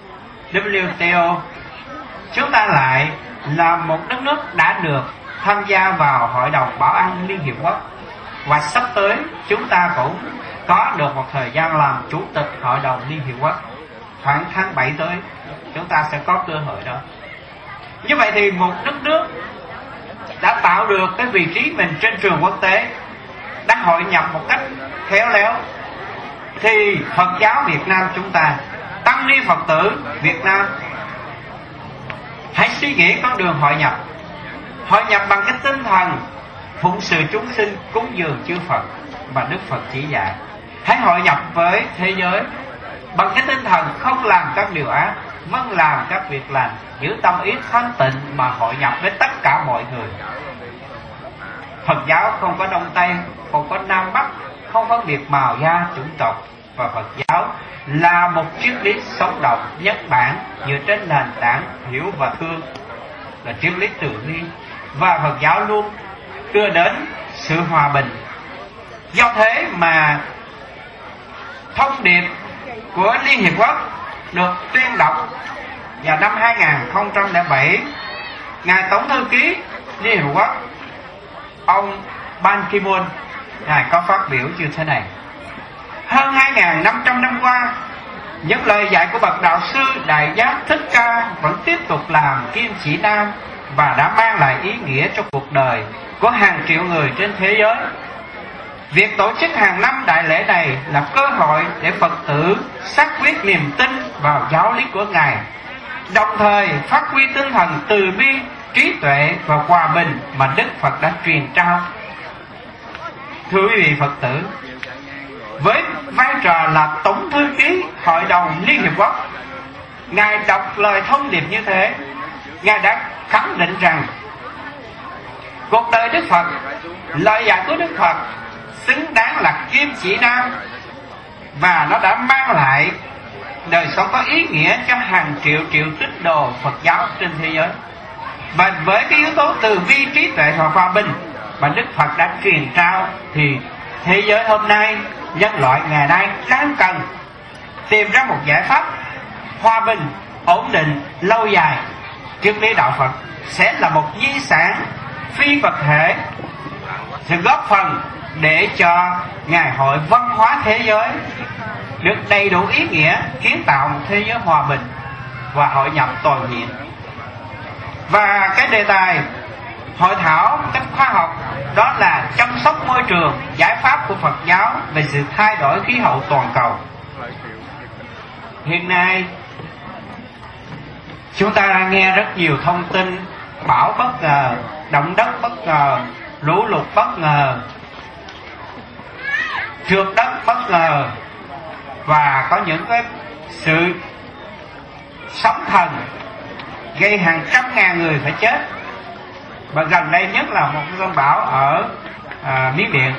WTO. Chúng ta lại là một đất nước đã được tham gia vào Hội đồng Bảo an Liên Hiệp Quốc, và sắp tới chúng ta cũng có được một thời gian làm chủ tịch Hội đồng Liên Hiệp Quốc. Khoảng tháng 7 tới chúng ta sẽ có cơ hội đó. Như vậy thì một đất nước đã tạo được cái vị trí mình trên trường quốc tế, đã hội nhập một cách khéo léo, thì Phật giáo Việt Nam chúng ta, tăng ni Phật tử Việt Nam, hãy suy nghĩ con đường hội nhập. Hội nhập bằng cái tinh thần phụng sự chúng sinh, cúng dường chư Phật mà Đức Phật chỉ dạy. Hãy hội nhập với thế giới bằng cái tinh thần không làm các điều ác, vâng làm các việc lành, giữ tâm ý thanh tịnh mà hội nhập với tất cả mọi người. Phật giáo không có Đông Tây, không có Nam Bắc, không phân biệt màu da, chủng tộc, và Phật giáo là một triết lý sống động, nhất bản, dựa trên nền tảng hiểu và thương, là triết lý từ bi. Và Phật giáo luôn đưa đến sự hòa bình. Do thế mà thông điệp của Liên Hiệp Quốc được tuyên đọc vào năm 2007, Ngài Tổng thư ký Liên Hiệp Quốc ông Ban Ki-moon, Ngài có phát biểu như thế này: hơn 2.500 năm qua, những lời dạy của bậc đạo sư Đại Giác Thích Ca vẫn tiếp tục làm kim chỉ nam và đã mang lại ý nghĩa cho cuộc đời của hàng triệu người trên thế giới. Việc tổ chức hàng năm đại lễ này là cơ hội để Phật tử xác quyết niềm tin vào giáo lý của Ngài, đồng thời phát huy tinh thần từ bi, trí tuệ và hòa bình mà Đức Phật đã truyền trao. Thưa quý vị Phật tử, với vai trò là Tổng thư ký Hội đồng Liên Hiệp Quốc, Ngài đọc lời thông điệp như thế, Ngài đã khẳng định rằng cuộc đời Đức Phật, lời dạy của Đức Phật xứng đáng là kim chỉ nam, và nó đã mang lại đời sống có ý nghĩa cho hàng triệu tín đồ Phật giáo trên thế giới. Và với cái yếu tố từ bi, trí tuệ và hòa bình mà Đức Phật đã truyền trao, thì thế giới hôm nay, nhân loại ngày nay đang cần tìm ra một giải pháp hòa bình, ổn định, lâu dài. Triết lý đạo Phật sẽ là một di sản phi vật thể, sẽ góp phần để cho ngày hội văn hóa thế giới được đầy đủ ý nghĩa, kiến tạo một thế giới hòa bình và hội nhập toàn diện. Và cái đề tài hội thảo cách khoa học đó là chăm sóc môi trường, giải pháp của Phật giáo về sự thay đổi khí hậu toàn cầu. Hiện nay chúng ta đang nghe rất nhiều thông tin bão bất ngờ, động đất bất ngờ, lũ lụt bất ngờ, trượt đất bất ngờ, và có những cái sự sóng thần gây hàng trăm ngàn người phải chết. Và gần đây nhất là một cơn bão ở Miến Điện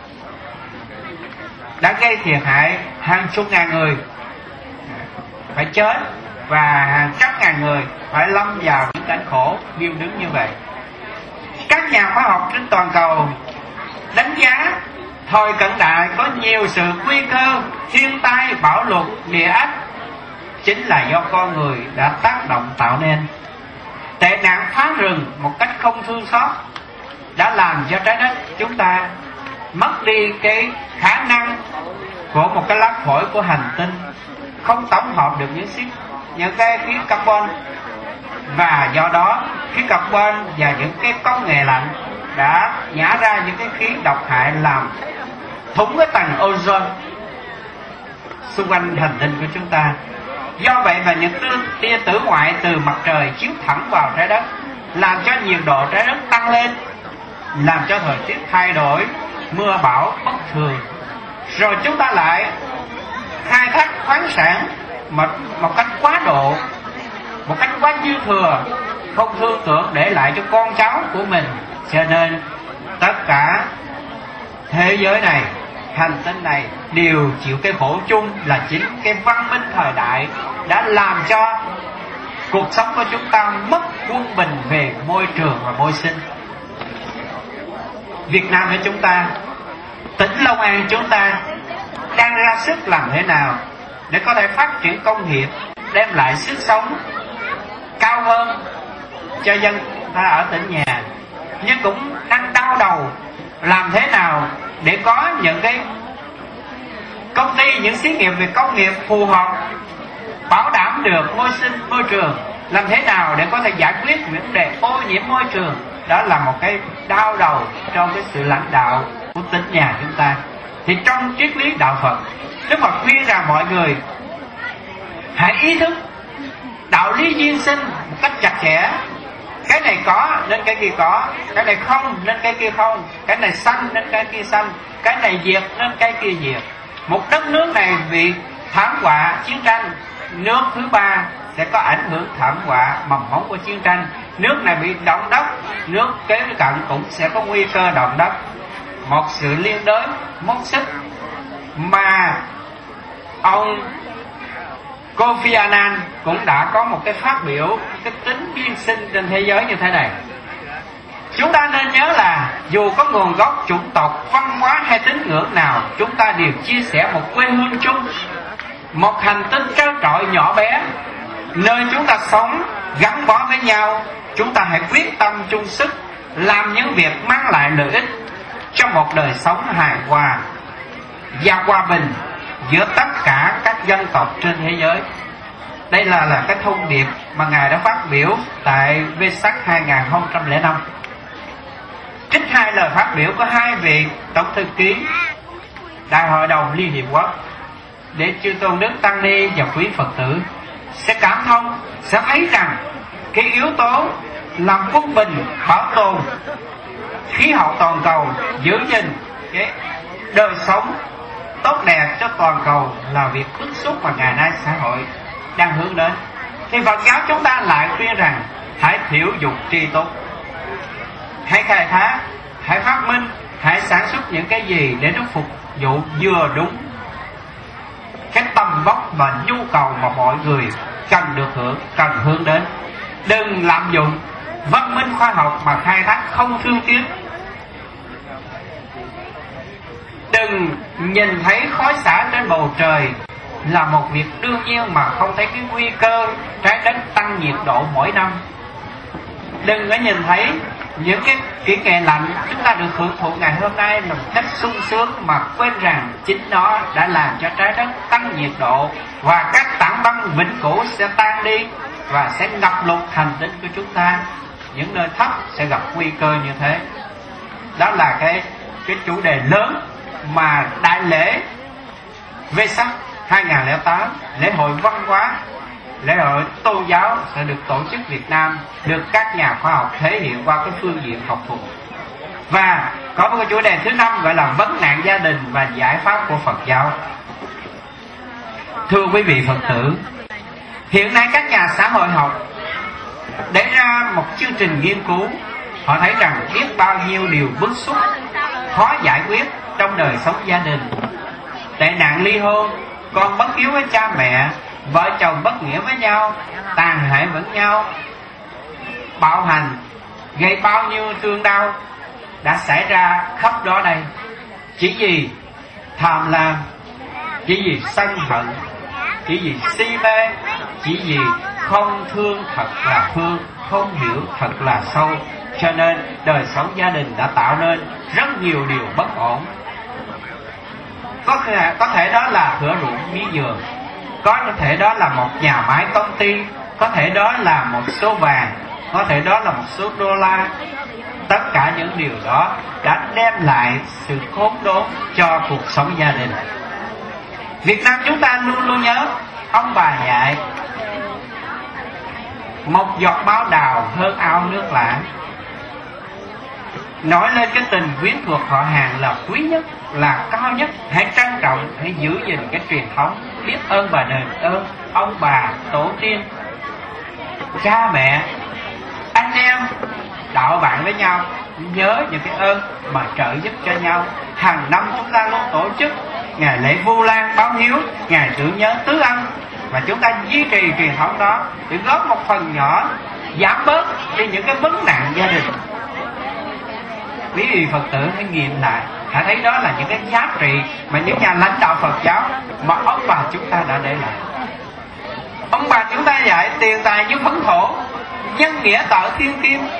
đã gây thiệt hại hàng chục ngàn người phải chết, và hàng trăm ngàn người phải lâm vào những cảnh khổ điêu đứng như vậy. Các nhà khoa học trên toàn cầu đánh giá thời cận đại có nhiều sự nguy cơ thiên tai, bão lụt, địa ách chính là do con người đã tác động tạo nên. Tệ nạn phá rừng một cách không thương xót đã làm cho trái đất chúng ta mất đi cái khả năng của một cái lá phổi của hành tinh, không tổng hợp được những cái khí carbon, và do đó khí carbon và những cái công nghệ lạnh đã nhả ra những cái khí độc hại làm thủng cái tầng ozone xung quanh hành tinh của chúng ta. Do vậy mà những tia tử ngoại từ mặt trời chiếu thẳng vào trái đất làm cho nhiệt độ trái đất tăng lên, làm cho thời tiết thay đổi, mưa bão bất thường. Rồi chúng ta lại khai thác khoáng sản một cách quá độ, một cách quá dư thừa, không thương tưởng để lại cho con cháu của mình. Cho nên tất cả thế giới này, hành tinh này đều chịu cái khổ chung là chính cái văn minh thời đại đã làm cho cuộc sống của chúng ta mất quân bình về môi trường và môi sinh. Việt Nam của chúng ta, tỉnh Long An chúng ta đang ra sức làm thế nào để có thể phát triển công nghiệp, đem lại sức sống cao hơn cho dân ta ở tỉnh nhà, nhưng cũng đang đau đầu làm thế nào để có những cái công ty, những xí nghiệp về công nghiệp phù hợp, bảo đảm được môi trường, làm thế nào để có thể giải quyết vấn đề ô nhiễm môi trường. Đó là một cái đau đầu trong cái sự lãnh đạo của tỉnh nhà chúng ta. Thì trong triết lý đạo Phật, Đức Phật khuyên rằng mọi người hãy ý thức đạo lý duyên sinh một cách chặt chẽ. Cái này có nên cái kia có, cái này không nên cái kia không, cái này xanh nên cái kia xanh, cái này diệt nên cái kia diệt. Một đất nước này bị thảm họa chiến tranh, nước thứ ba sẽ có ảnh hưởng thảm họa mầm móng của chiến tranh. Nước này bị động đất, nước kế cận cũng sẽ có nguy cơ động đất. Một sự liên đới móc xích mà ông Kofi Annan cũng đã có một cái phát biểu cái tính biên sinh trên thế giới như thế này. Chúng ta nên nhớ là dù có nguồn gốc chủng tộc, văn hóa hay tín ngưỡng nào, chúng ta đều chia sẻ một quê hương chung, một hành tinh trơ trọi nhỏ bé, nơi chúng ta sống gắn bó với nhau. Chúng ta hãy quyết tâm chung sức làm những việc mang lại lợi ích cho một đời sống hài hòa và hòa bình giữa tất cả các dân tộc trên thế giới. Đây là cái thông điệp mà Ngài đã phát biểu tại Vesak 2005. Trích hai lời phát biểu của hai vị tổng thư ký Đại hội đồng Liên Hiệp Quốc để chư tôn đức tăng ni và quý Phật tử sẽ cảm thông, sẽ thấy rằng cái yếu tố làm quân bình, bảo tồn khí hậu toàn cầu, giữ gìn cái đời sống tốt đẹp cho toàn cầu là việc bức xúc mà ngày nay xã hội đang hướng đến. Thì Phật giáo chúng ta lại khuyên rằng hãy thiểu dục tri túc, hãy khai thác, hãy phát minh, hãy sản xuất những cái gì để nó phục vụ vừa đúng cái tầm vóc và nhu cầu mà mọi người cần được hưởng, cần hướng đến. Đừng lạm dụng văn minh khoa học mà khai thác không thương tiếc. Đừng nhìn thấy khói xả trên bầu trời là một việc đương nhiên mà không thấy cái nguy cơ trái đất tăng nhiệt độ mỗi năm. Đừng có nhìn thấy những cái kỹ nghệ lạnh chúng ta được hưởng thụ ngày hôm nay là một cách sung sướng mà quên rằng chính nó đã làm cho trái đất tăng nhiệt độ, và các tảng băng vĩnh cửu sẽ tan đi và sẽ ngập lụt hành tinh của chúng ta. Những nơi thấp sẽ gặp nguy cơ như thế. Đó là cái chủ đề lớn mà đại lễ Vesak 2008, lễ hội văn hóa, lễ hội tôn giáo sẽ được tổ chức Việt Nam, được các nhà khoa học thể hiện qua cái phương diện học thuật. Và có một cái chủ đề thứ 5 gọi là vấn nạn gia đình và giải pháp của Phật giáo. Thưa quý vị Phật tử, hiện nay các nhà xã hội học để ra một chương trình nghiên cứu, họ thấy rằng biết bao nhiêu điều bức xúc khó giải quyết trong đời sống gia đình. Tệ nạn ly hôn, con bất hiếu với cha mẹ, vợ chồng bất nghĩa với nhau, tàn hại lẫn nhau, bạo hành, gây bao nhiêu thương đau đã xảy ra khắp đó đây. Chỉ vì tham lam, chỉ vì sân hận, chỉ vì si mê, chỉ vì không thương thật là thương, không hiểu thật là sâu, Cho nên đời sống gia đình đã tạo nên rất nhiều điều bất ổn. Có thể đó là thửa ruộng mía giường, có thể đó là một nhà máy công ty, có thể đó là một số vàng, có thể đó là một số đô la. Tất cả những điều đó đã đem lại sự khốn đốn cho cuộc sống gia đình. Việt Nam chúng ta luôn luôn nhớ ông bà dạy: một giọt máu đào hơn ao nước lã. Nói lên cái tình quyến thuộc họ hàng là quý nhất, là cao nhất. Hãy trân trọng, hãy giữ gìn cái truyền thống biết ơn và đền ơn ông bà, tổ tiên, cha mẹ, anh em, đạo bạn với nhau. Nhớ những cái ơn mà trợ giúp cho nhau. Hàng năm chúng ta luôn tổ chức ngày lễ Vu Lan báo hiếu, ngày tưởng nhớ tứ ân, và chúng ta duy trì truyền thống đó để góp một phần nhỏ giảm bớt đi những cái vấn nạn gia đình. Quý vị Phật tử hãy nghiệm lại, hãy thấy đó là những cái giá trị mà những nhà lãnh đạo Phật giáo mà ông bà chúng ta đã để lại. Ông bà chúng ta dạy tiền tài như phấn thổ, nhân nghĩa tợ thiên kim.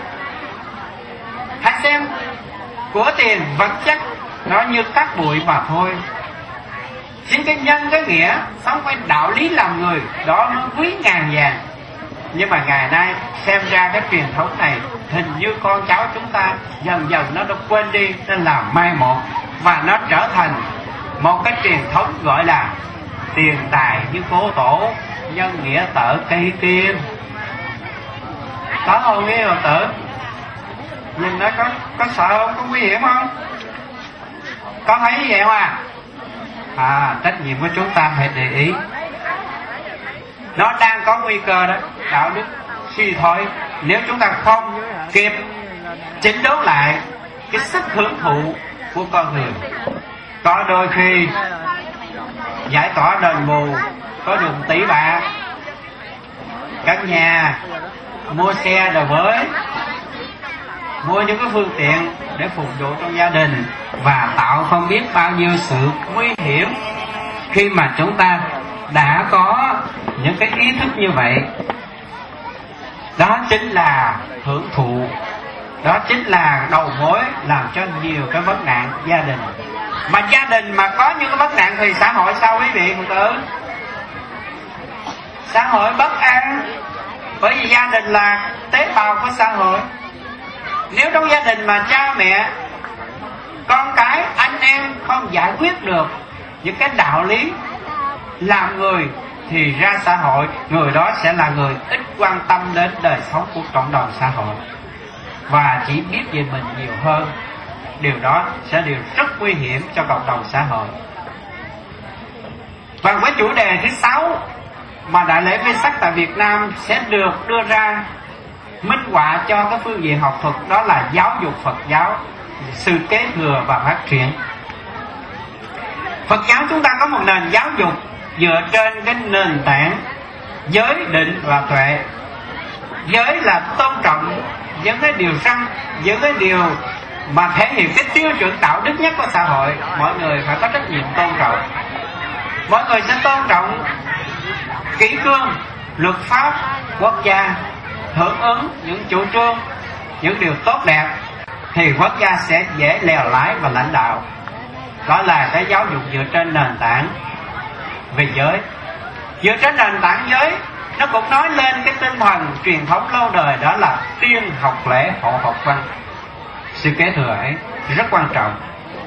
Hãy xem, của tiền vật chất nó như cát bụi mà thôi. Chính cái nhân cái nghĩa, sống với đạo lý làm người, đó nó quý ngàn vàng. Nhưng mà ngày nay xem ra cái truyền thống này hình như con cháu chúng ta dần dần nó đã quên đi, nên là mai một. Và nó trở thành một cái truyền thống gọi là tiền tài như cố tổ, nhân nghĩa tợ cây kim. Có không quý Phật tử? Nhìn nó có sợ không? Có nguy hiểm không? Có thấy vậy không à? Trách nhiệm của chúng ta phải để ý. Nó đang có nguy cơ đó, đạo đức suy thoái. Nếu chúng ta không kịp chỉnh đốn lại cái sức hưởng thụ của con người. Có đôi khi giải tỏa đền bù có được tỷ bạc, căn nhà, mua xe đồ mới, mua những cái phương tiện để phục vụ trong gia đình, và tạo không biết bao nhiêu sự nguy hiểm khi mà chúng ta đã có những cái ý thức như vậy. Đó chính là hưởng thụ, đó chính là đầu mối làm cho nhiều cái vấn nạn gia đình. Mà gia đình mà có những cái vấn nạn thì xã hội sao quý vị Phật tử? Xã hội bất an, bởi vì gia đình là tế bào của xã hội. Nếu trong gia đình mà cha mẹ, con cái, anh em không giải quyết được những cái đạo lý làm người, thì ra xã hội, người đó sẽ là người ít quan tâm đến đời sống của cộng đồng xã hội, và chỉ biết về mình nhiều hơn. Điều đó sẽ điều rất nguy hiểm cho cộng đồng xã hội. Và với chủ đề thứ 6 mà Đại lễ Vesak tại Việt Nam sẽ được đưa ra minh họa cho cái phương diện học thuật, đó là giáo dục Phật giáo, sự kế thừa và phát triển. Phật giáo chúng ta có một nền giáo dục dựa trên cái nền tảng giới, định và tuệ. Giới là tôn trọng những cái điều răn, những cái điều mà thể hiện cái tiêu chuẩn đạo đức nhất của xã hội. Mọi người phải có trách nhiệm tôn trọng. Mọi người sẽ tôn trọng kỷ cương, luật pháp quốc gia, hưởng ứng những chủ trương, những điều tốt đẹp, thì quốc gia sẽ dễ lèo lái và lãnh đạo. Đó là cái giáo dục dựa trên nền tảng về giới. Dựa trên nền tảng giới, nó cũng nói lên cái tinh thần truyền thống lâu đời, đó là tiên học lễ, hậu học văn. Sự kế thừa ấy rất quan trọng.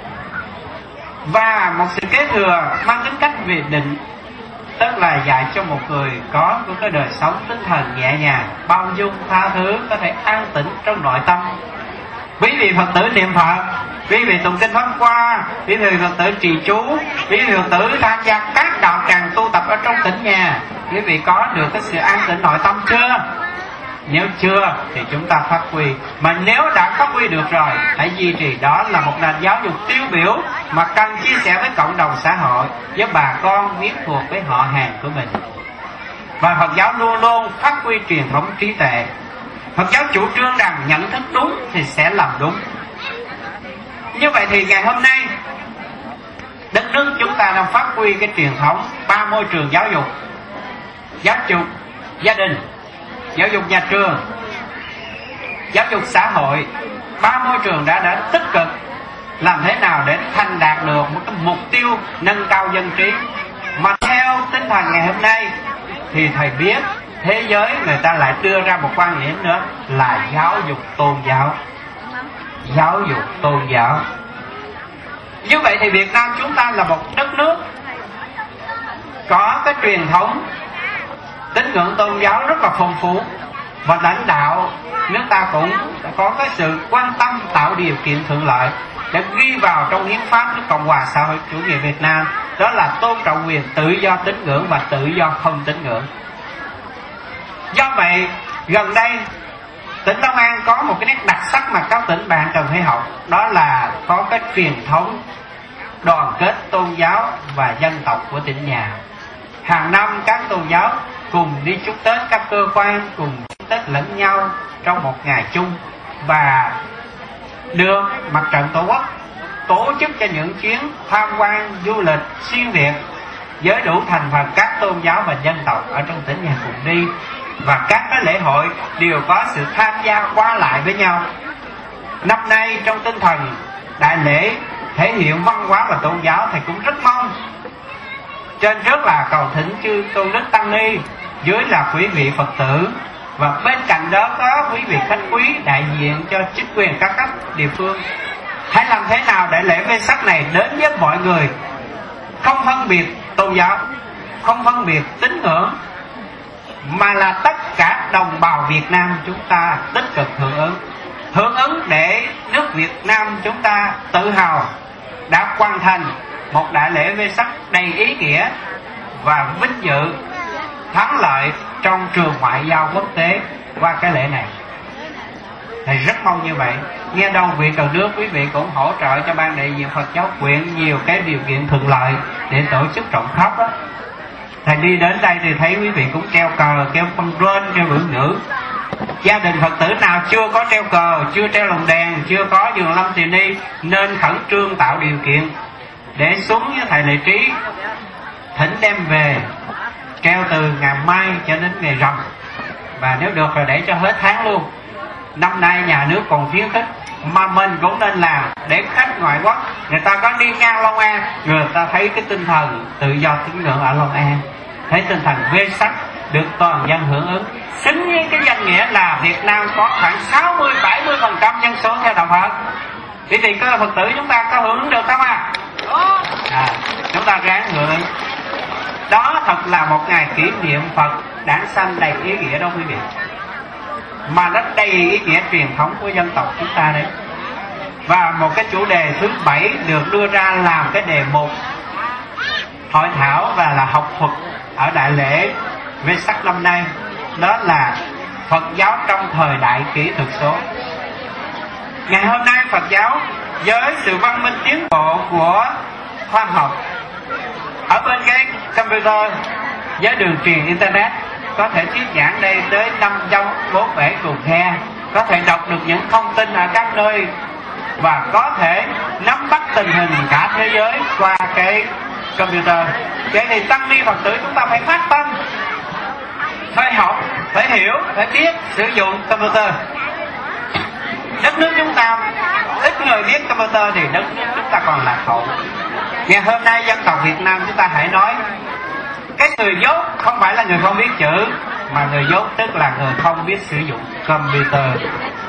Và một sự kế thừa mang tính cách về định, tức là dạy cho một người có cái đời sống tinh thần nhẹ nhàng, bao dung, tha thứ, có thể an tĩnh trong nội tâm. Quý vị Phật tử niệm Phật, quý vị tụng kinh Pháp Hoa, quý vị Phật tử trì chú, quý vị Phật tử tham gia các đạo tràng tu tập ở trong tỉnh nhà, quý vị có được cái sự an tĩnh nội tâm chưa? Nếu chưa thì chúng ta phát huy. Mà nếu đã phát huy được rồi, hãy duy trì. Đó là một nền giáo dục tiêu biểu mà cần chia sẻ với cộng đồng xã hội, với bà con quyến thuộc với họ hàng của mình. Và Phật giáo luôn luôn phát huy truyền thống trí tuệ. Phật giáo chủ trương rằng nhận thức đúng thì sẽ làm đúng. Như vậy thì ngày hôm nay đất nước chúng ta đang phát huy cái truyền thống 3 môi trường giáo dục: giáo dục gia đình, giáo dục nhà trường, giáo dục xã hội, ba môi trường đã tích cực làm thế nào để thành đạt được một cái mục tiêu nâng cao dân trí. Mà theo tinh thần ngày hôm nay thì thầy biết thế giới người ta lại đưa ra một quan điểm nữa là giáo dục tôn giáo. Giáo dục tôn giáo. Như vậy thì Việt Nam chúng ta là một đất nước có cái truyền thống tín ngưỡng tôn giáo rất là phong phú, và lãnh đạo nước ta cũng có cái sự quan tâm tạo điều kiện thuận lợi để ghi vào trong hiến pháp nước Cộng hòa xã hội chủ nghĩa Việt Nam, đó là tôn trọng quyền tự do tín ngưỡng và tự do không tín ngưỡng. Do vậy gần đây tỉnh Long An có một cái nét đặc sắc mà các tỉnh bạn cần phải học, đó là có cái truyền thống đoàn kết tôn giáo và dân tộc của tỉnh nhà. Hàng năm các tôn giáo cùng đi chúc Tết các cơ quan, cùng chúc Tết lẫn nhau trong một ngày chung, và được Mặt trận Tổ quốc tổ chức cho những chuyến tham quan du lịch xuyên Việt với đủ thành phần các tôn giáo và dân tộc ở trong tỉnh nhà cùng đi, và các cái lễ hội đều có sự tham gia qua lại với nhau. Năm nay trong tinh thần đại lễ thể hiện văn hóa và tôn giáo, thầy cũng rất mong trên trước là cầu thỉnh chư tôn đức tăng ni, dưới là quý vị Phật tử, và bên cạnh đó có quý vị khách quý đại diện cho chính quyền các cấp địa phương. Hãy làm thế nào để lễ Vesak này đến với mọi người, không phân biệt tôn giáo, không phân biệt tín ngưỡng, mà là tất cả đồng bào Việt Nam chúng ta tích cực hưởng ứng để nước Việt Nam chúng ta tự hào đã hoàn thành một đại lễ Vesak đầy ý nghĩa và vinh dự thắng lợi trong trường ngoại giao quốc tế qua cái lễ này. Thầy rất mong như vậy. Nghe đâu huyện Cần Đước quý vị cũng hỗ trợ cho ban đại diện Phật giáo huyện nhiều cái điều kiện thuận lợi để tổ chức rộng khắp đó. Thầy đi đến đây thì thấy quý vị cũng treo cờ, treo phong rên, treo biểu ngữ. Gia đình Phật tử nào chưa có treo cờ, chưa treo lồng đèn, chưa có vườn lâm tỳ ni, nên khẩn trương tạo điều kiện để xuống với thầy Lệ Trí thỉnh đem về treo từ ngày mai cho đến ngày rằm, và nếu được rồi để cho hết tháng luôn. Năm nay nhà nước còn khuyến khích, mà mình cũng nên làm để khách ngoại quốc người ta có đi ngang Long An, người ta thấy cái tinh thần tự do tín ngưỡng ở Long An, thấy tinh thần Vesak được toàn dân hưởng ứng, xứng với cái danh nghĩa là Việt Nam có khoảng 60-70% dân số theo đạo Phật. Quý vị có Phật tử chúng ta có hưởng ứng được không ạ? Chúng ta ráng hưởng ứng. Đó thật là một ngày kỷ niệm Phật đản sanh đầy ý nghĩa đó quý vị, mà nó đầy ý nghĩa truyền thống của dân tộc chúng ta đấy. Và một cái chủ đề thứ 7 được đưa ra làm cái đề mục hội thảo và là học thuật ở đại lễ Vesak năm nay, đó là Phật giáo trong thời đại kỹ thuật số. Ngày hôm nay Phật giáo với sự văn minh tiến bộ của khoa học, ở bên cái computer với đường truyền internet, có thể thuyết giảng đây tới 5 dòng 4 bể cùng khe, có thể đọc được những thông tin ở các nơi, và có thể nắm bắt tình hình cả thế giới qua cái computer. Vậy thì tăng ni Phật tử chúng ta phải phát tâm, phải học, phải hiểu, phải biết sử dụng computer. Đất nước chúng ta ít người biết computer thì đất nước chúng ta còn lạc hậu. Ngày hôm nay dân tộc Việt Nam chúng ta hãy nói, cái người dốt không phải là người không biết chữ, mà người dốt tức là người không biết sử dụng computer.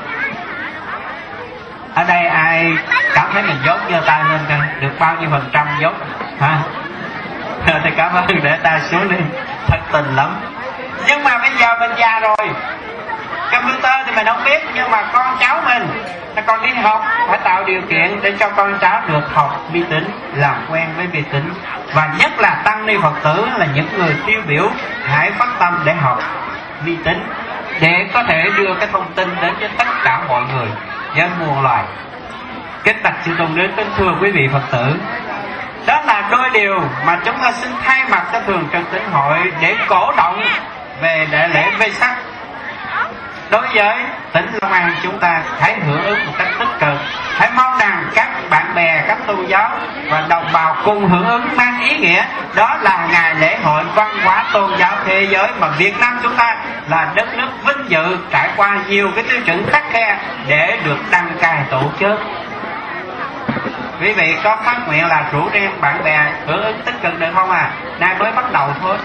Ở đây ai cảm thấy mình dốt giơ tay lên coi, được bao nhiêu % dốt hả? Thì cảm ơn, để tay xuống đi, thật tình lắm. Nhưng mà bây giờ mình già rồi, computer thì mình không biết, nhưng mà con cháu mình nó còn đi học, phải tạo điều kiện để cho con cháu được học vi tính, làm quen với vi tính. Và nhất là tăng ni Phật tử là những người tiêu biểu, hãy phát tâm để học vi tính, để có thể đưa cái thông tin đến cho tất cả mọi người với muôn loài. Kính bạch sư tôn đức, kính thưa quý vị Phật tử, đó là đôi điều mà chúng ta xin thay mặt cho Thường trực Tỉnh hội để cổ động về đại lễ Vesak. Đối với tỉnh Long An chúng ta hãy hưởng ứng một cách tích cực, hãy mong rằng các bạn bè, cấp tôn giáo và đồng bào cùng hưởng ứng mang ý nghĩa đó là ngày lễ hội văn hóa tôn giáo thế giới mà Việt Nam chúng ta là đất nước vinh dự trải qua nhiều cái tiêu chuẩn khắt khe để được đăng cai tổ chức. Quý vị có phát nguyện là rủ riêng bạn bè hưởng ứng tích cực được không à? Nay mới bắt đầu thôi.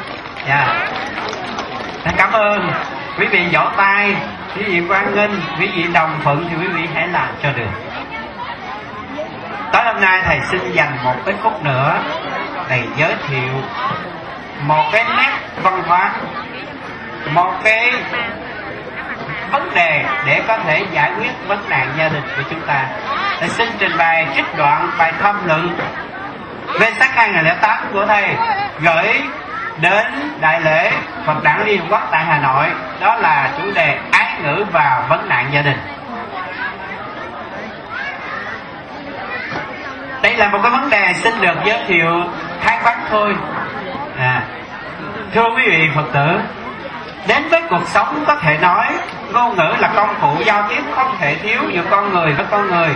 Cảm ơn. Quý vị vỗ tay, quý vị hoan nghênh, quý vị đồng thuận thì quý vị hãy làm cho được. Tối hôm nay thầy xin dành một cái phút nữa để giới thiệu một cái nét văn hóa, một cái vấn đề để có thể giải quyết vấn nạn gia đình của chúng ta. Thầy xin trình bày trích đoạn bài tham luận về sắc 2008 của thầy gửi đến đại lễ Phật Đản Liên Hợp Quốc tại Hà Nội. Đó là chủ đề ái ngữ và vấn nạn gia đình. Đây là một cái vấn đề xin được giới thiệu khái quát thôi. Thưa quý vị Phật tử, đến với cuộc sống có thể nói ngôn ngữ là công cụ giao tiếp không thể thiếu giữa con người với con người.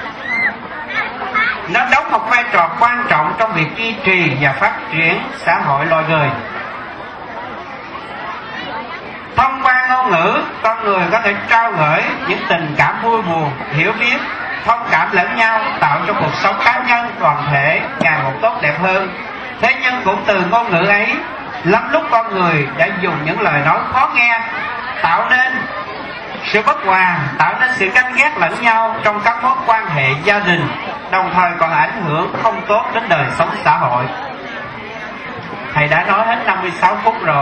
Nó đóng một vai trò quan trọng trong việc duy trì và phát triển xã hội loài người. Thông qua ngôn ngữ, con người có thể trao gửi những tình cảm vui buồn, hiểu biết, thông cảm lẫn nhau, tạo cho cuộc sống cá nhân, đoàn thể ngày một tốt đẹp hơn. Thế nhưng cũng từ ngôn ngữ ấy, lắm lúc con người đã dùng những lời nói khó nghe, tạo nên sự bất hòa, tạo nên sự ganh ghét lẫn nhau trong các mối quan hệ gia đình, đồng thời còn ảnh hưởng không tốt đến đời sống xã hội. Thầy đã nói hết 56 phút rồi,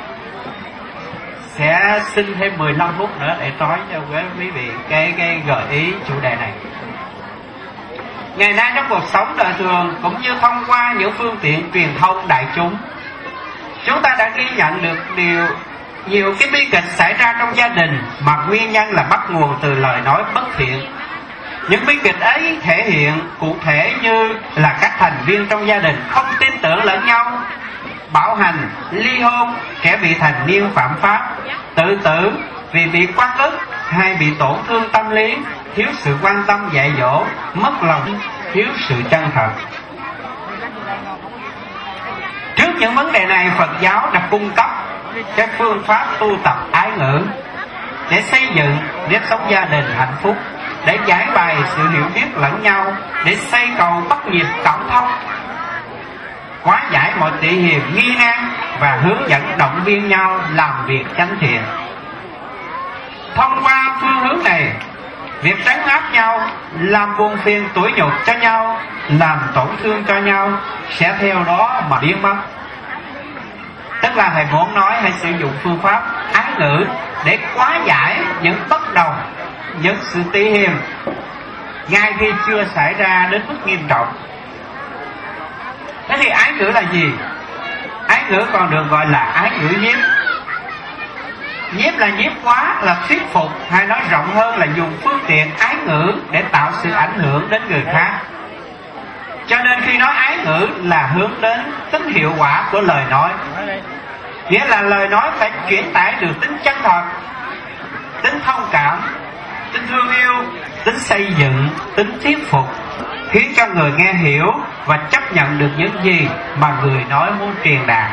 sẽ xin thêm 15 phút nữa để nói cho quý vị cái gợi ý chủ đề này. Ngày nay trong cuộc sống đời thường cũng như thông qua những phương tiện truyền thông đại chúng, chúng ta đã ghi nhận được nhiều cái bi kịch xảy ra trong gia đình mà nguyên nhân là bắt nguồn từ lời nói bất thiện. Những bi kịch ấy thể hiện cụ thể như là các thành viên trong gia đình không tin tưởng lẫn nhau, bạo hành, ly hôn, kẻ bị thành niên phạm pháp, tự tử vì bị oan ức hay bị tổn thương tâm lý, thiếu sự quan tâm dạy dỗ, mất lòng, thiếu sự chân thật. Trước những vấn đề này, Phật giáo đã cung cấp các phương pháp tu tập ái ngữ để xây dựng nếp sống gia đình hạnh phúc, để giải bày sự hiểu biết lẫn nhau, để xây cầu bắt nhịp cảm thông, hóa giải mọi tị hiềm nghi nan và hướng dẫn động viên nhau làm việc chánh thiện. Thông qua phương hướng này, việc trấn áp nhau, làm buồn phiền tủi nhục cho nhau, làm tổn thương cho nhau sẽ theo đó mà biến mất. Tức là thầy muốn nói hãy sử dụng phương pháp ái ngữ để hóa giải những bất đồng, những sự tị hiềm ngay khi chưa xảy ra đến mức nghiêm trọng. Thế thì ái ngữ là gì? Ái ngữ còn được gọi là ái ngữ nhiếp. Nhiếp là nhiếp hóa, là thuyết phục, hay nói rộng hơn là dùng phương tiện ái ngữ để tạo sự ảnh hưởng đến người khác. Cho nên khi nói ái ngữ là hướng đến tính hiệu quả của lời nói. Nghĩa là lời nói phải chuyển tải được tính chân thật, tính thông cảm, tính thương yêu, tính xây dựng, tính thuyết phục, khiến cho người nghe hiểu và chấp nhận được những gì mà người nói muốn truyền đạt.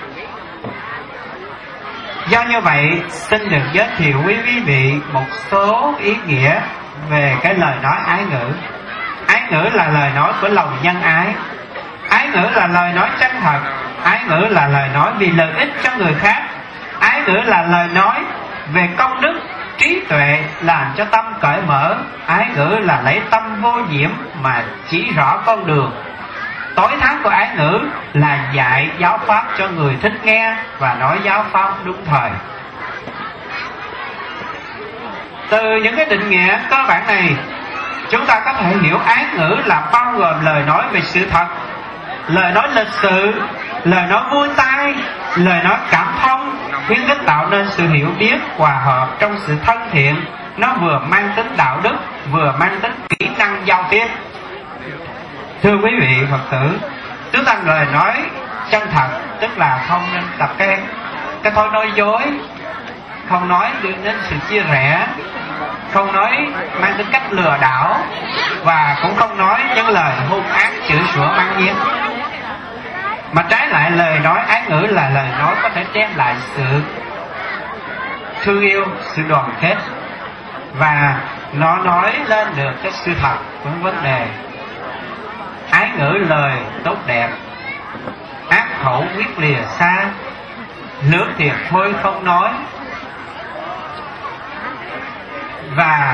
Do như vậy, xin được giới thiệu với quý vị một số ý nghĩa về cái lời nói ái ngữ. Ái ngữ là lời nói của lòng nhân ái. Ái ngữ là lời nói chân thật. Ái ngữ là lời nói vì lợi ích cho người khác. Ái ngữ là lời nói về công đức, trí tuệ, làm cho tâm cởi mở. Ái ngữ là lấy tâm vô nhiễm mà chỉ rõ con đường. Tối thắng của ái ngữ là dạy giáo pháp cho người thích nghe và nói giáo pháp đúng thời. Từ những cái định nghĩa cơ bản này, chúng ta có thể hiểu ái ngữ là bao gồm lời nói về sự thật, lời nói lịch sự, lời nói vui tai, lời nói cảm thông, khuyến khích tạo nên sự hiểu biết, hòa hợp trong sự thân thiện. Nó vừa mang tính đạo đức, vừa mang tính kỹ năng giao tiếp. Thưa quý vị Phật tử, chúng ta lời nói chân thật, tức là không nên tập cái thôi nói dối, không nói đưa đến sự chia rẽ, không nói mang tính cách lừa đảo, và cũng không nói những lời hung ác chửi rủa mang nhiếc. Mà trái lại lời nói ái ngữ là lời nói có thể đem lại sự thương yêu, sự đoàn kết, và nó nói lên được cái sự thật của vấn đề. Ái ngữ lời tốt đẹp, ác khẩu quyết lìa xa, lưỡng thiệt thôi không nói. Và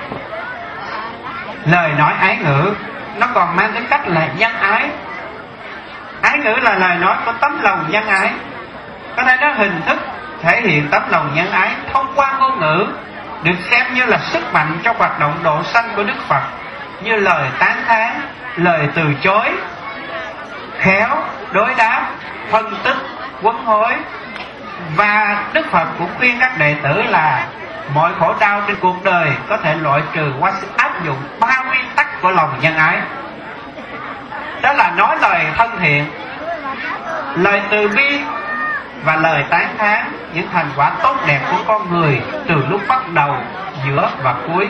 lời nói ái ngữ nó còn mang tính cách là nhân ái. Ái ngữ là lời nói có tấm lòng nhân ái, có thể nó hình thức thể hiện tấm lòng nhân ái thông qua ngôn ngữ, được xem như là sức mạnh cho hoạt động độ sanh của Đức Phật, như lời tán thán, lời từ chối, khéo đối đáp, phân tích, huấn hối. Và Đức Phật cũng khuyên các đệ tử là mọi khổ đau trên cuộc đời có thể loại trừ qua sự áp dụng 3 nguyên tắc của lòng nhân ái. Đó là nói lời thân thiện, lời từ bi và lời tán thán những thành quả tốt đẹp của con người từ lúc bắt đầu, giữa và cuối.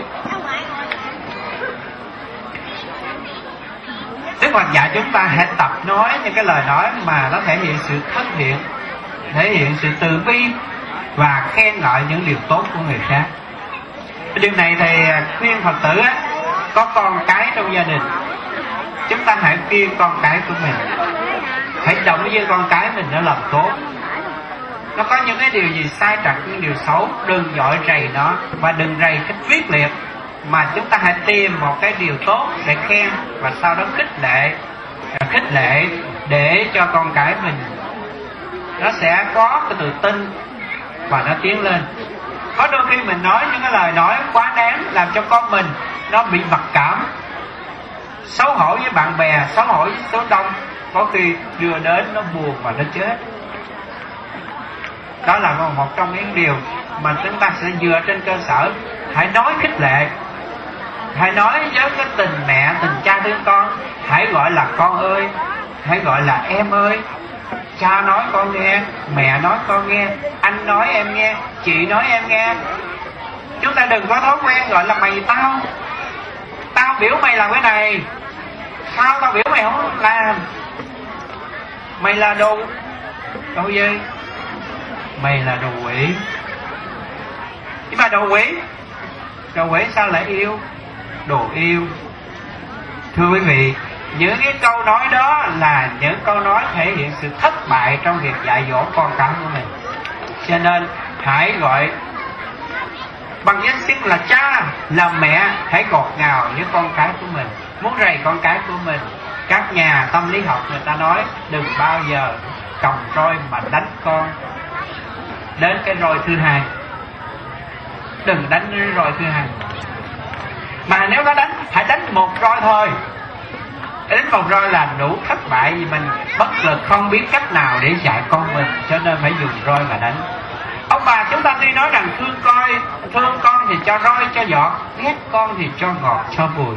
Đức Phật dạy chúng ta hãy tập nói những cái lời nói mà nó thể hiện sự thân thiện, thể hiện sự từ bi và khen ngợi những điều tốt của người khác. Điều này thì khuyên Phật tử á, có con cái trong gia đình, chúng ta hãy khuyên con cái của mình, hãy động viên con cái mình nó làm tốt. Nó có những cái điều gì sai trật, những điều xấu, đừng dội rầy nó, và đừng rầy cách quyết liệt, mà chúng ta hãy tìm một cái điều tốt để khen, và sau đó khích lệ để cho con cái mình nó sẽ có cái tự tin và nó tiến lên. Có đôi khi mình nói những cái lời nói quá đáng làm cho con mình nó bị mặc cảm, xấu hổ với bạn bè, xấu hổ với số đông, có khi đưa đến nó buồn và nó chết. Đó là một trong những điều mà chúng ta sẽ dựa trên cơ sở hãy nói khích lệ, hãy nói với cái tình mẹ, tình cha thương con, hãy gọi là con ơi, hãy gọi là em ơi. Cha nói con nghe, mẹ nói con nghe, anh nói em nghe, chị nói em nghe. Chúng ta đừng có thói quen gọi là mày tao. Tao biểu mày làm cái này, sao tao biểu mày không làm? Mày là đồ gì? Mày là đồ quỷ. Nhưng mà đồ quỷ sao lại yêu? Đồ yêu. Thưa quý vị, những cái câu nói đó là những câu nói thể hiện sự thất bại trong việc dạy dỗ con cái của mình. Cho nên hãy gọi bằng danh xưng là cha, là mẹ, hãy ngọt ngào với con cái của mình. Muốn rầy con cái của mình, các nhà tâm lý học người ta nói đừng bao giờ cầm roi mà đánh con. Đến cái roi thứ hai, đừng đánh cái roi thứ hai, mà nếu có đánh hãy đánh một roi thôi. Đánh một roi là đủ thất bại, vì mình bất lực không biết cách nào để dạy con mình, cho nên phải dùng roi mà đánh. Ông bà chúng ta tuy nói rằng thương con thì cho roi cho giọt, ghét con thì cho ngọt cho bùi.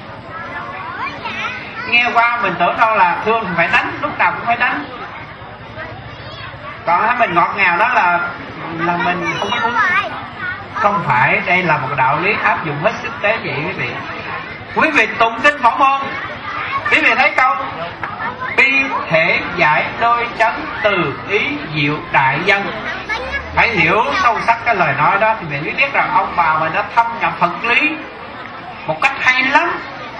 Nghe qua mình tưởng đâu là thương thì phải đánh, lúc nào cũng phải đánh. Còn mình ngọt ngào đó là mình không có muốn. Không phải, đây là một đạo lý áp dụng hết sức tế nhị quý vị. Quý vị tụng kinh Phổ Môn, quý vị thấy câu bi thể giải đôi chấn từ ý diệu đại dân. Phải hiểu sâu sắc cái lời nói đó thì mình mới biết rằng ông bà mình đã thâm nhập Phật lý một cách hay lắm.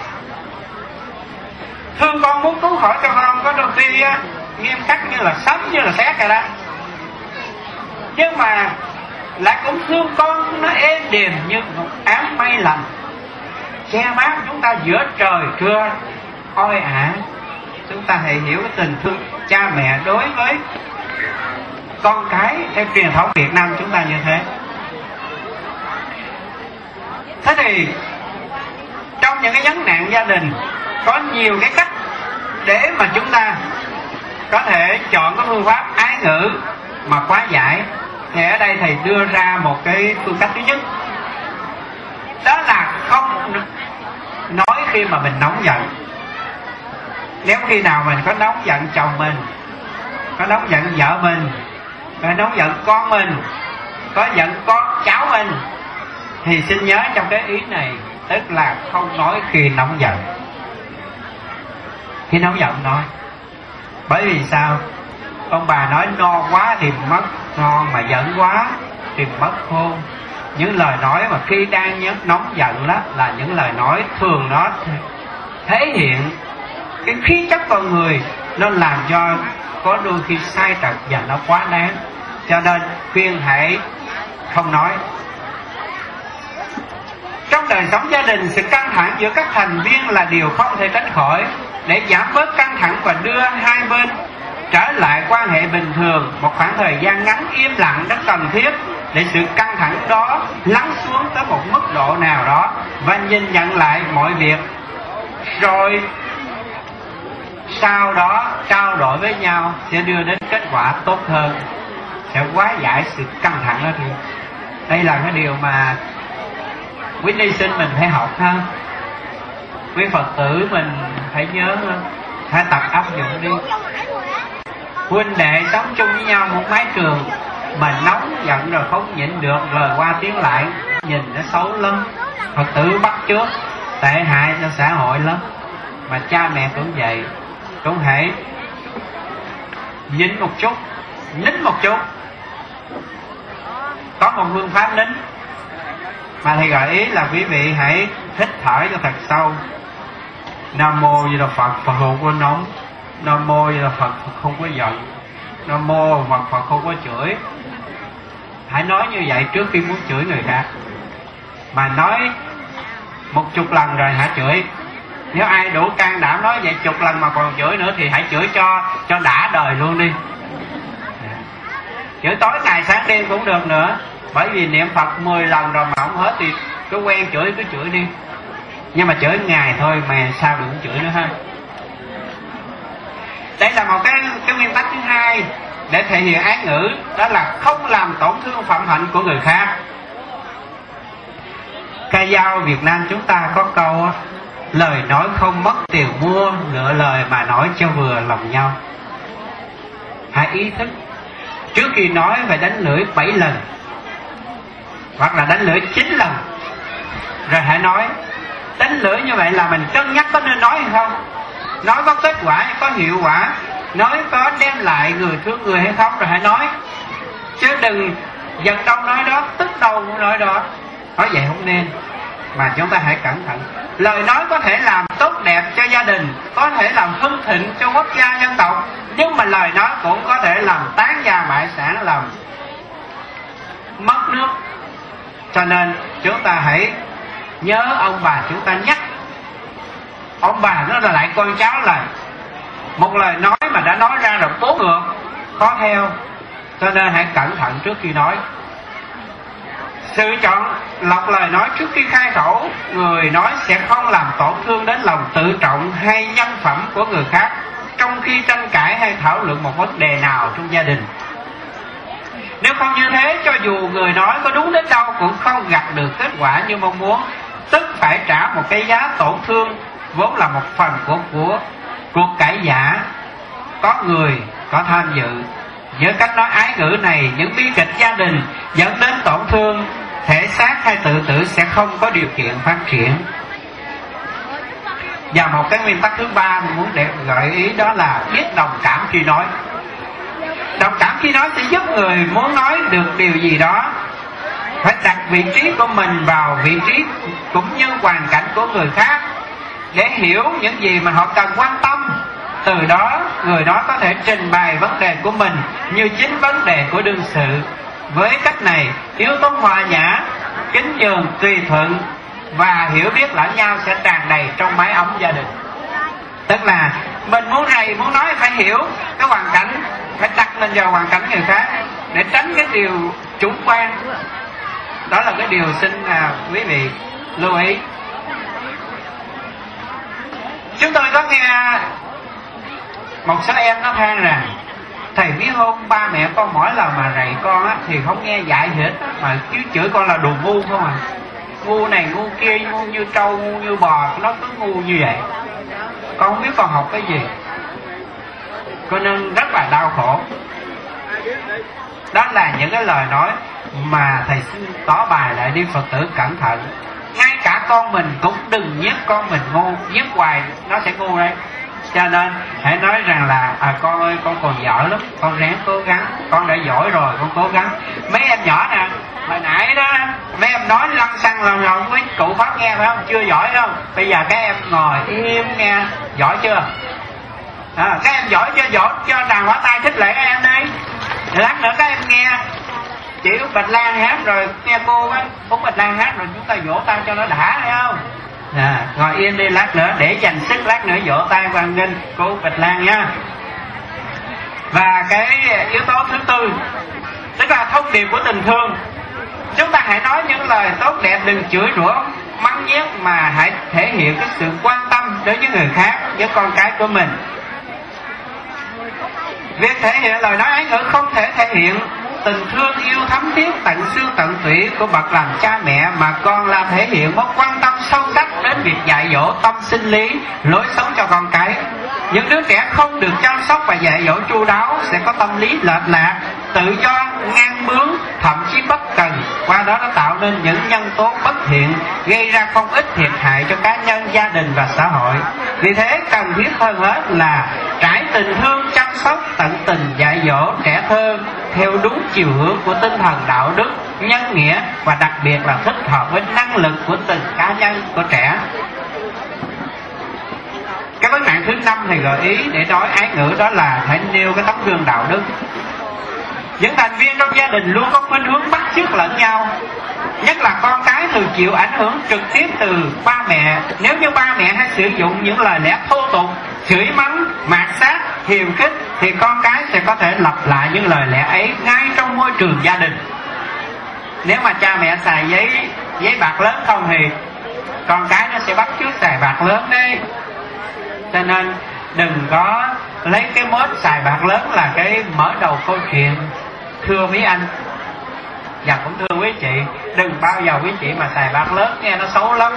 Thương con muốn cứu khỏi cho con, có đôi khi nghiêm khắc như là sấm như là sét rồi đó, nhưng mà lại cũng thương con nó êm đềm như một áng mây lành che mát chúng ta giữa trời trưa oi ả. Chúng ta hãy hiểu cái tình thương cha mẹ đối với con cái theo truyền thống Việt Nam chúng ta như thế. Thế thì trong những cái vấn nạn gia đình có nhiều cái cách để mà chúng ta có thể chọn cái phương pháp ái ngữ mà hóa giải. Thì ở đây thầy đưa ra một cái phương cách thứ nhất, đó là không nói khi mà mình nóng giận. Nếu khi nào mình có nóng giận chồng mình, có nóng giận vợ mình, có nóng giận con mình, có giận con cháu mình, Thì xin nhớ trong cái ý này, tức là không nói khi nóng giận. Khi nóng giận nói. Bởi vì sao? Ông bà nói no quá thì mất ngon, mà giận quá thì mất khôn. Những lời nói mà khi đang nóng giận đó là những lời nói thường nó thể hiện cái khí chất con người, nó làm cho có đôi khi sai trật và nó quá đáng. Cho nên khuyên hãy không nói. Trong đời sống gia đình, sự căng thẳng giữa các thành viên là điều không thể tránh khỏi. Để giảm bớt căng thẳng và đưa hai bên trở lại quan hệ bình thường, một khoảng thời gian ngắn im lặng rất cần thiết để sự căng thẳng đó lắng xuống tới một mức độ nào đó và nhìn nhận lại mọi việc, rồi sau đó trao đổi với nhau sẽ đưa đến kết quả tốt hơn, sẽ hóa giải sự căng thẳng đó. Thì đây là cái điều mà quý ni sinh mình phải học ha, quý Phật tử mình phải nhớ, phải tập áp dụng đi. Huynh đệ sống chung với nhau một mái trường mà nóng giận rồi không nhịn được, lời qua tiếng lại, nhìn nó xấu lắm. Phật tử bắt chước tệ hại cho xã hội lắm. Mà cha mẹ cũng vậy, cũng hãy nhịn một chút, nín một chút. Có một phương pháp nín mà thầy gợi ý là quý vị hãy hít thở cho thật sâu. Nam mô Di Đà Phật, Phật không có nóng. Nam mô Di Đà Phật, Phật không có giận. Nam mô Phật, Phật không có chửi. Hãy nói như vậy trước khi muốn chửi người khác. Mà nói 10 lần rồi hãy chửi. Nếu ai đủ can đảm nói vậy 10 lần mà còn chửi nữa thì hãy chửi cho đã đời luôn đi. Chửi tối ngày sáng đêm cũng được nữa. Bởi vì niệm Phật 10 lần rồi mà không hết thì cứ quen chửi cứ chửi đi. Nhưng mà chửi ngày thôi mà sao đừng chửi nữa ha. Đây là một cái nguyên tắc thứ hai để thể hiện ái ngữ, đó là không làm tổn thương phẩm hạnh của người khác. Ca dao Việt Nam chúng ta có câu lời nói không mất tiền mua, lựa lời mà nói cho vừa lòng nhau. Hãy ý thức trước khi nói phải đánh lưỡi 7 lần hoặc là đánh lưỡi 9 lần rồi hãy nói. Đánh lưỡi như vậy là mình cân nhắc có nên nói hay không, nói có kết quả hay có hiệu quả, nói có đem lại người thương người hay không rồi hãy nói. Chứ đừng giận đâu nói đó, tức đâu cũng nói đó. Nói vậy không nên. Mà chúng ta hãy cẩn thận. Lời nói có thể làm tốt đẹp cho gia đình, có thể làm hưng thịnh cho quốc gia dân tộc, nhưng mà lời nói cũng có thể làm tán gia bại sản, làm mất nước. Cho nên chúng ta hãy nhớ ông bà chúng ta nhắc. Ông bà nó là lại con cháu là một lời nói mà đã nói ra rồi tố ngược, khó theo. Cho nên hãy cẩn thận trước khi nói. Sự chọn lọc lời nói trước khi khai khẩu, người nói sẽ không làm tổn thương đến lòng tự trọng hay nhân phẩm của người khác trong khi tranh cãi hay thảo luận một vấn đề nào trong gia đình. Nếu không như thế, cho dù người nói có đúng đến đâu cũng không gặt được kết quả như mong muốn, tức phải trả một cái giá tổn thương vốn là một phần của cuộc cãi giả. Có người có tham dự. Với cách nói ái ngữ này, những bi kịch gia đình dẫn đến tổn thương thể xác hay tự tử sẽ không có điều kiện phát triển. Và một cái nguyên tắc thứ ba mình muốn gợi ý, đó là biết đồng cảm khi nói. Đồng cảm khi nói sẽ giúp người muốn nói được điều gì đó phải đặt vị trí của mình vào vị trí cũng như hoàn cảnh của người khác để hiểu những gì mà họ cần quan tâm. Từ đó người đó có thể trình bày vấn đề của mình như chính vấn đề của đương sự. Với cách này, yếu tố hòa nhã, kính nhường, tùy thuận và hiểu biết lẫn nhau sẽ tràn đầy trong mái ấm gia đình. Tức là mình muốn rầy, muốn nói phải hiểu cái hoàn cảnh, phải đặt mình vào hoàn cảnh người khác để tránh cái điều chủ quan. Đó là cái điều xin quý vị lưu ý. Chúng tôi có nghe một số em nó than rằng thầy biết không, ba mẹ con mỗi lần mà rầy con á thì không nghe dạy gì hết, mà chứ chửi con là đồ ngu không à. Ngu này ngu kia, ngu như trâu, ngu như bò, nó cứ ngu như vậy. Con không biết con học cái gì, cho nên rất là đau khổ. Đó là những cái lời nói mà thầy xin tỏ bài lại đi Phật tử cẩn thận. Ngay cả con mình cũng đừng nhiếp con mình ngu, nhiếp hoài nó sẽ ngu đấy. Cho nên hãy nói rằng là con ơi, con còn giỏi lắm, con ráng cố gắng, con đã giỏi rồi, con cố gắng. Mấy em nhỏ nè, hồi nãy đó mấy em nói lăng xăng lòng lòng với cụ Pháp nghe phải không? Chưa giỏi đâu. Bây giờ các em ngồi im nghe, giỏi chưa? Các em giỏi chưa? Giỏi cho đàn hóa tay khích lệ các em đi. Lát nữa các em nghe chị Út Bạch Lan hát rồi nghe cô á, Út Bạch Lan hát rồi chúng ta vỗ tay cho nó đã, thấy không? Ngồi yên đi, lát nữa để dành sức lát nữa vỗ tay hoan nghênh cô Út Bạch Lan nha. Và cái yếu tố thứ tư, tức là thông điệp của tình thương. Chúng ta hãy nói những lời tốt đẹp, đừng chửi rủa mắng nhiếc, mà hãy thể hiện cái sự quan tâm đối với người khác, với con cái của mình. Việc thể hiện lời nói ái ngữ không thể thể hiện tình thương yêu thấm thiết tận xương tận tủy của bậc làm cha mẹ, mà còn là thể hiện mối quan tâm sâu sắc đến việc dạy dỗ tâm sinh lý, lối sống cho con cái. Những đứa trẻ không được chăm sóc và dạy dỗ chu đáo sẽ có tâm lý lệch lạc, tự do, ngang bướng, thậm chí bất cần. Qua đó nó tạo nên những nhân tố bất thiện, gây ra không ít thiệt hại cho cá nhân, gia đình và xã hội. Vì thế cần thiết hơn hết là trải tình thương chăm sóc, tận tình dạy dỗ trẻ thơ theo đúng chiều hướng của tinh thần đạo đức, nhân nghĩa, và đặc biệt là thích hợp với năng lực của từng cá nhân của trẻ. Cái vấn nạn thứ 5 thầy gợi ý để nói ái ngữ đó là hãy nêu cái tấm gương đạo đức. Những thành viên trong gia đình luôn có khuynh hướng bắt chước lẫn nhau, nhất là con cái thường chịu ảnh hưởng trực tiếp từ ba mẹ. Nếu như ba mẹ hay sử dụng những lời lẽ thô tục, chửi mắng, mạt sát, hiềm khích, thì con cái sẽ có thể lặp lại những lời lẽ ấy ngay trong môi trường gia đình. Nếu mà cha mẹ xài giấy bạc lớn không thì con cái nó sẽ bắt chước xài bạc lớn đi. Cho nên đừng có lấy cái mốt xài bạc lớn là cái mở đầu câu chuyện. Thưa mấy anh và cũng thưa quý chị, đừng bao giờ quý chị mà xài bạc lớn, nghe nó xấu lắm.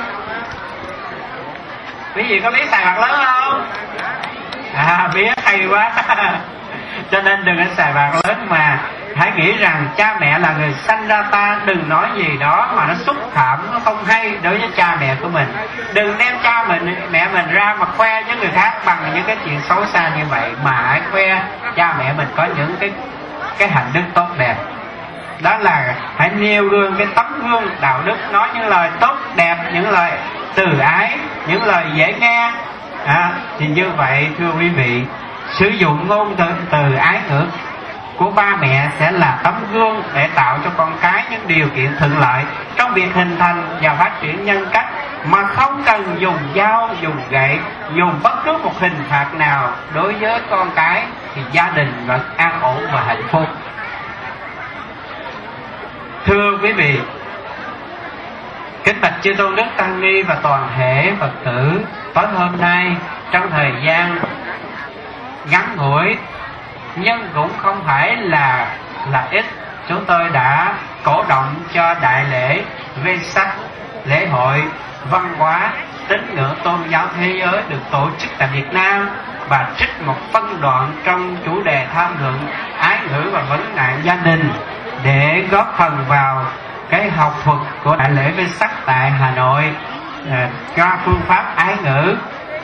Quý vị có biết xài bạc lớn không? Biết, hay quá. Cho nên đừng có xài bạc lớn, mà hãy nghĩ rằng cha mẹ là người sanh ra ta. Đừng nói gì đó mà nó xúc phạm, nó không hay đối với cha mẹ của mình. Đừng đem cha mẹ mình ra mà khoe với người khác bằng những cái chuyện xấu xa như vậy, mà hãy khoe cha mẹ mình có những cái hạnh đức tốt đẹp. Đó là hãy nêu gương cái tấm gương đạo đức, nói những lời tốt đẹp, những lời từ ái, những lời dễ nghe. Thì như vậy thưa quý vị, sử dụng ngôn từ ái ngữ của ba mẹ sẽ là tấm gương để tạo cho con cái những điều kiện thuận lợi trong việc hình thành và phát triển nhân cách, mà không cần dùng dao, dùng gậy, dùng bất cứ một hình phạt nào đối với con cái, thì gia đình vẫn an ổn và hạnh phúc. Thưa quý vị, kính bạch chư tôn đức tăng ni và toàn thể Phật tử, tối hôm nay trong thời gian ngắn ngủi nhưng cũng không phải là ít, chúng tôi đã cổ động cho đại lễ Vesak, lễ hội văn hóa tín ngưỡng tôn giáo thế giới được tổ chức tại Việt Nam, và trích một phân đoạn trong chủ đề tham luận ái ngữ và vấn nạn gia đình để góp phần vào cái học thuật của đại lễ Vesak tại Hà Nội cho phương pháp ái ngữ.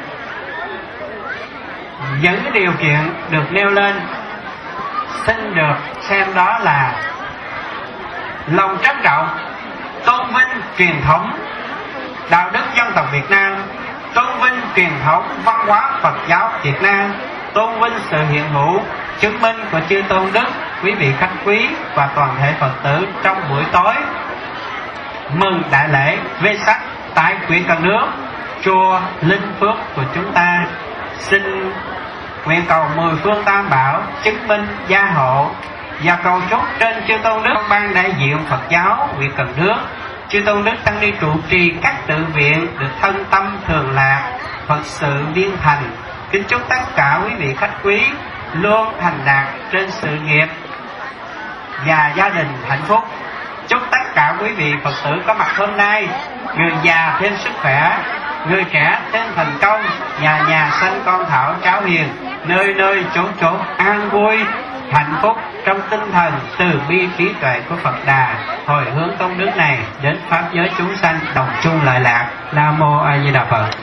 Những điều kiện được nêu lên xin được xem đó là lòng trân trọng, tôn vinh truyền thống đạo đức dân tộc Việt Nam, tôn vinh truyền thống văn hóa Phật giáo Việt Nam, tôn vinh sự hiện hữu chứng minh của chư tôn đức, quý vị khách quý và toàn thể Phật tử trong buổi tối mừng đại lễ Vesak tại huyện Cần Đước, chùa Linh Phước của chúng ta. Xin nguyện cầu 10 phương tam bảo chứng minh gia hộ và cầu chúc trên chư tôn đức ban đại diện Phật giáo huyện Cần Đước, chư tôn đức tăng ni trụ trì các tự viện được thân tâm thường lạc, Phật sự viên thành. Kính chúc tất cả quý vị khách quý luôn thành đạt trên sự nghiệp và gia đình hạnh phúc. Chúc tất cả quý vị Phật tử có mặt hôm nay, người già thêm sức khỏe, người trẻ thêm thành công, nhà nhà sanh con thảo cháu hiền, nơi nơi chốn chốn an vui, hạnh phúc trong tinh thần từ bi trí tuệ của Phật Đà, hồi hướng công đức này đến pháp giới chúng sanh đồng chung lợi lạc. Nam mô A Di Đà Phật.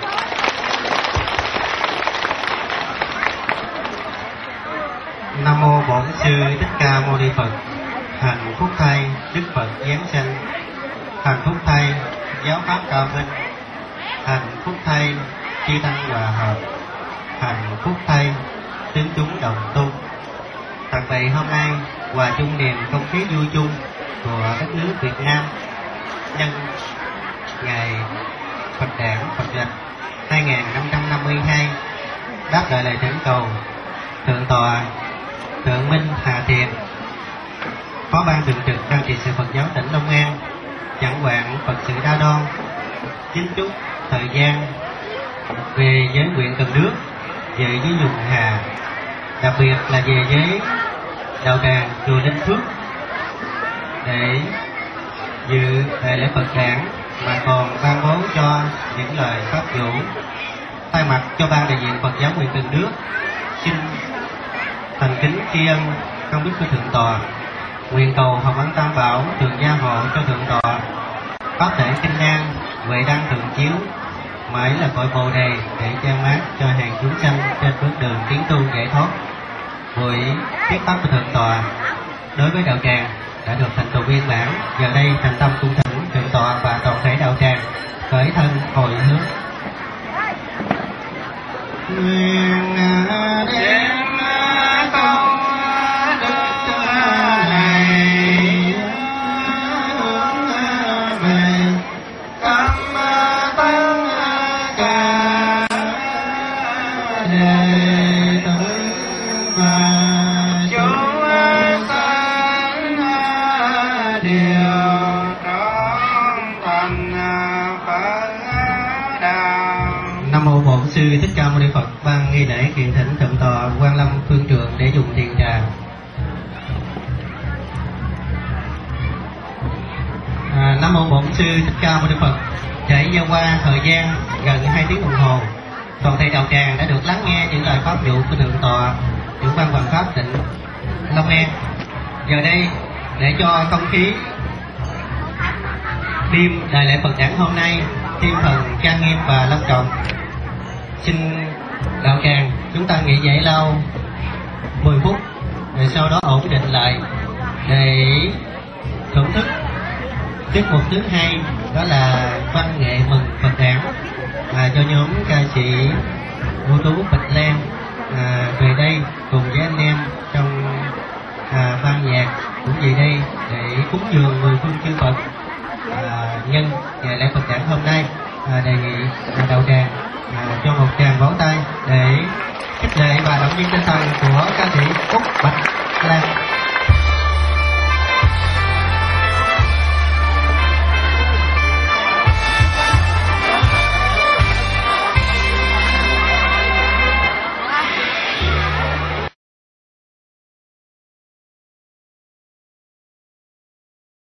Nam mô Bổn Sư Thích Ca Mâu Ni Phật. Hạnh phúc thay Đức Phật giáng sanh, hạnh phúc thay giáo pháp cao minh, hạnh phúc thay chư tăng hòa hợp, hạnh phúc thay tín chúng đồng tu. Thật vậy, hôm nay hòa chung niềm không khí vui chung của đất nước Việt Nam nhân ngày Phật đản Phật lịch 2552, đáp lại lời thỉnh cầu Thượng tọa Thượng Minh Hà Thiền, Phó ban thường trực Ban trị sự Phật giáo tỉnh Long An, chẳng quản Phật sự Đa Đoan, kính chúc thời gian về giới nguyện Cần Đước, về với vùng Hà, đặc biệt là về với đạo tràng chùa Linh Phước để dự đại lễ Phật đản, mà còn ban bố cho những lời pháp dụ. Thay mặt cho ban đại diện Phật giáo nguyện Cần Đước, xin thành kính tri ân công đức của Thượng tọa, nguyện cầu Hồng Ân Tam Bảo thường gia hộ cho Thượng tọa pháp thể kinh an, huệ đăng thượng chiếu, mãi là cội bồ đề để trang mát cho hàng chúng sanh trên bước đường tiến tu giải thoát. Buổi thuyết pháp của Thượng tọa đối với đạo tràng đã được thành tựu viên mãn. Giờ đây thành tâm cung thỉnh Thượng tọa và toàn thể đạo tràng khởi thân hồi hướng. Nguyện đem công đức này về tâm tăng cả đệ tử và chúng sanh đều trong thành Phật đạo. Nam mô Bổn Sư Thích Ca Mâu Ni Phật. Ban nghi lễ kiện thỉnh Thượng tọa Quan Lâm Phương Trượng để dùng thiền trà. Nam mô Bổn Sư Thích Ca Mâu Ni Phật. Trải qua thời gian gần 2 tiếng đồng hồ, toàn thể đạo tràng đã được lắng nghe những lời pháp dụ của Thượng tọa Trưởng ban Hoàng pháp tỉnh Long An. Giờ đây, để cho không khí đêm đại lễ Phật đản hôm nay thêm phần trang nghiêm và long trọng, xin đạo tràng chúng ta nghỉ giải lao 10 phút, rồi sau đó ổn định lại để thưởng thức tiết mục thứ hai, đó là văn nghệ mừng Phật đản do nhóm ca sĩ ưu tú Bạch Lan về đây cùng với anh em trong ban nhạc cũng về đây để cúng dường 10 phương chư Phật nhân ngày lễ Phật đản hôm nay. Đề nghị đạo tràng cho một tràng vỗ tay để khích lệ và động viên tinh thần của ca sĩ Úc Bạch Lan.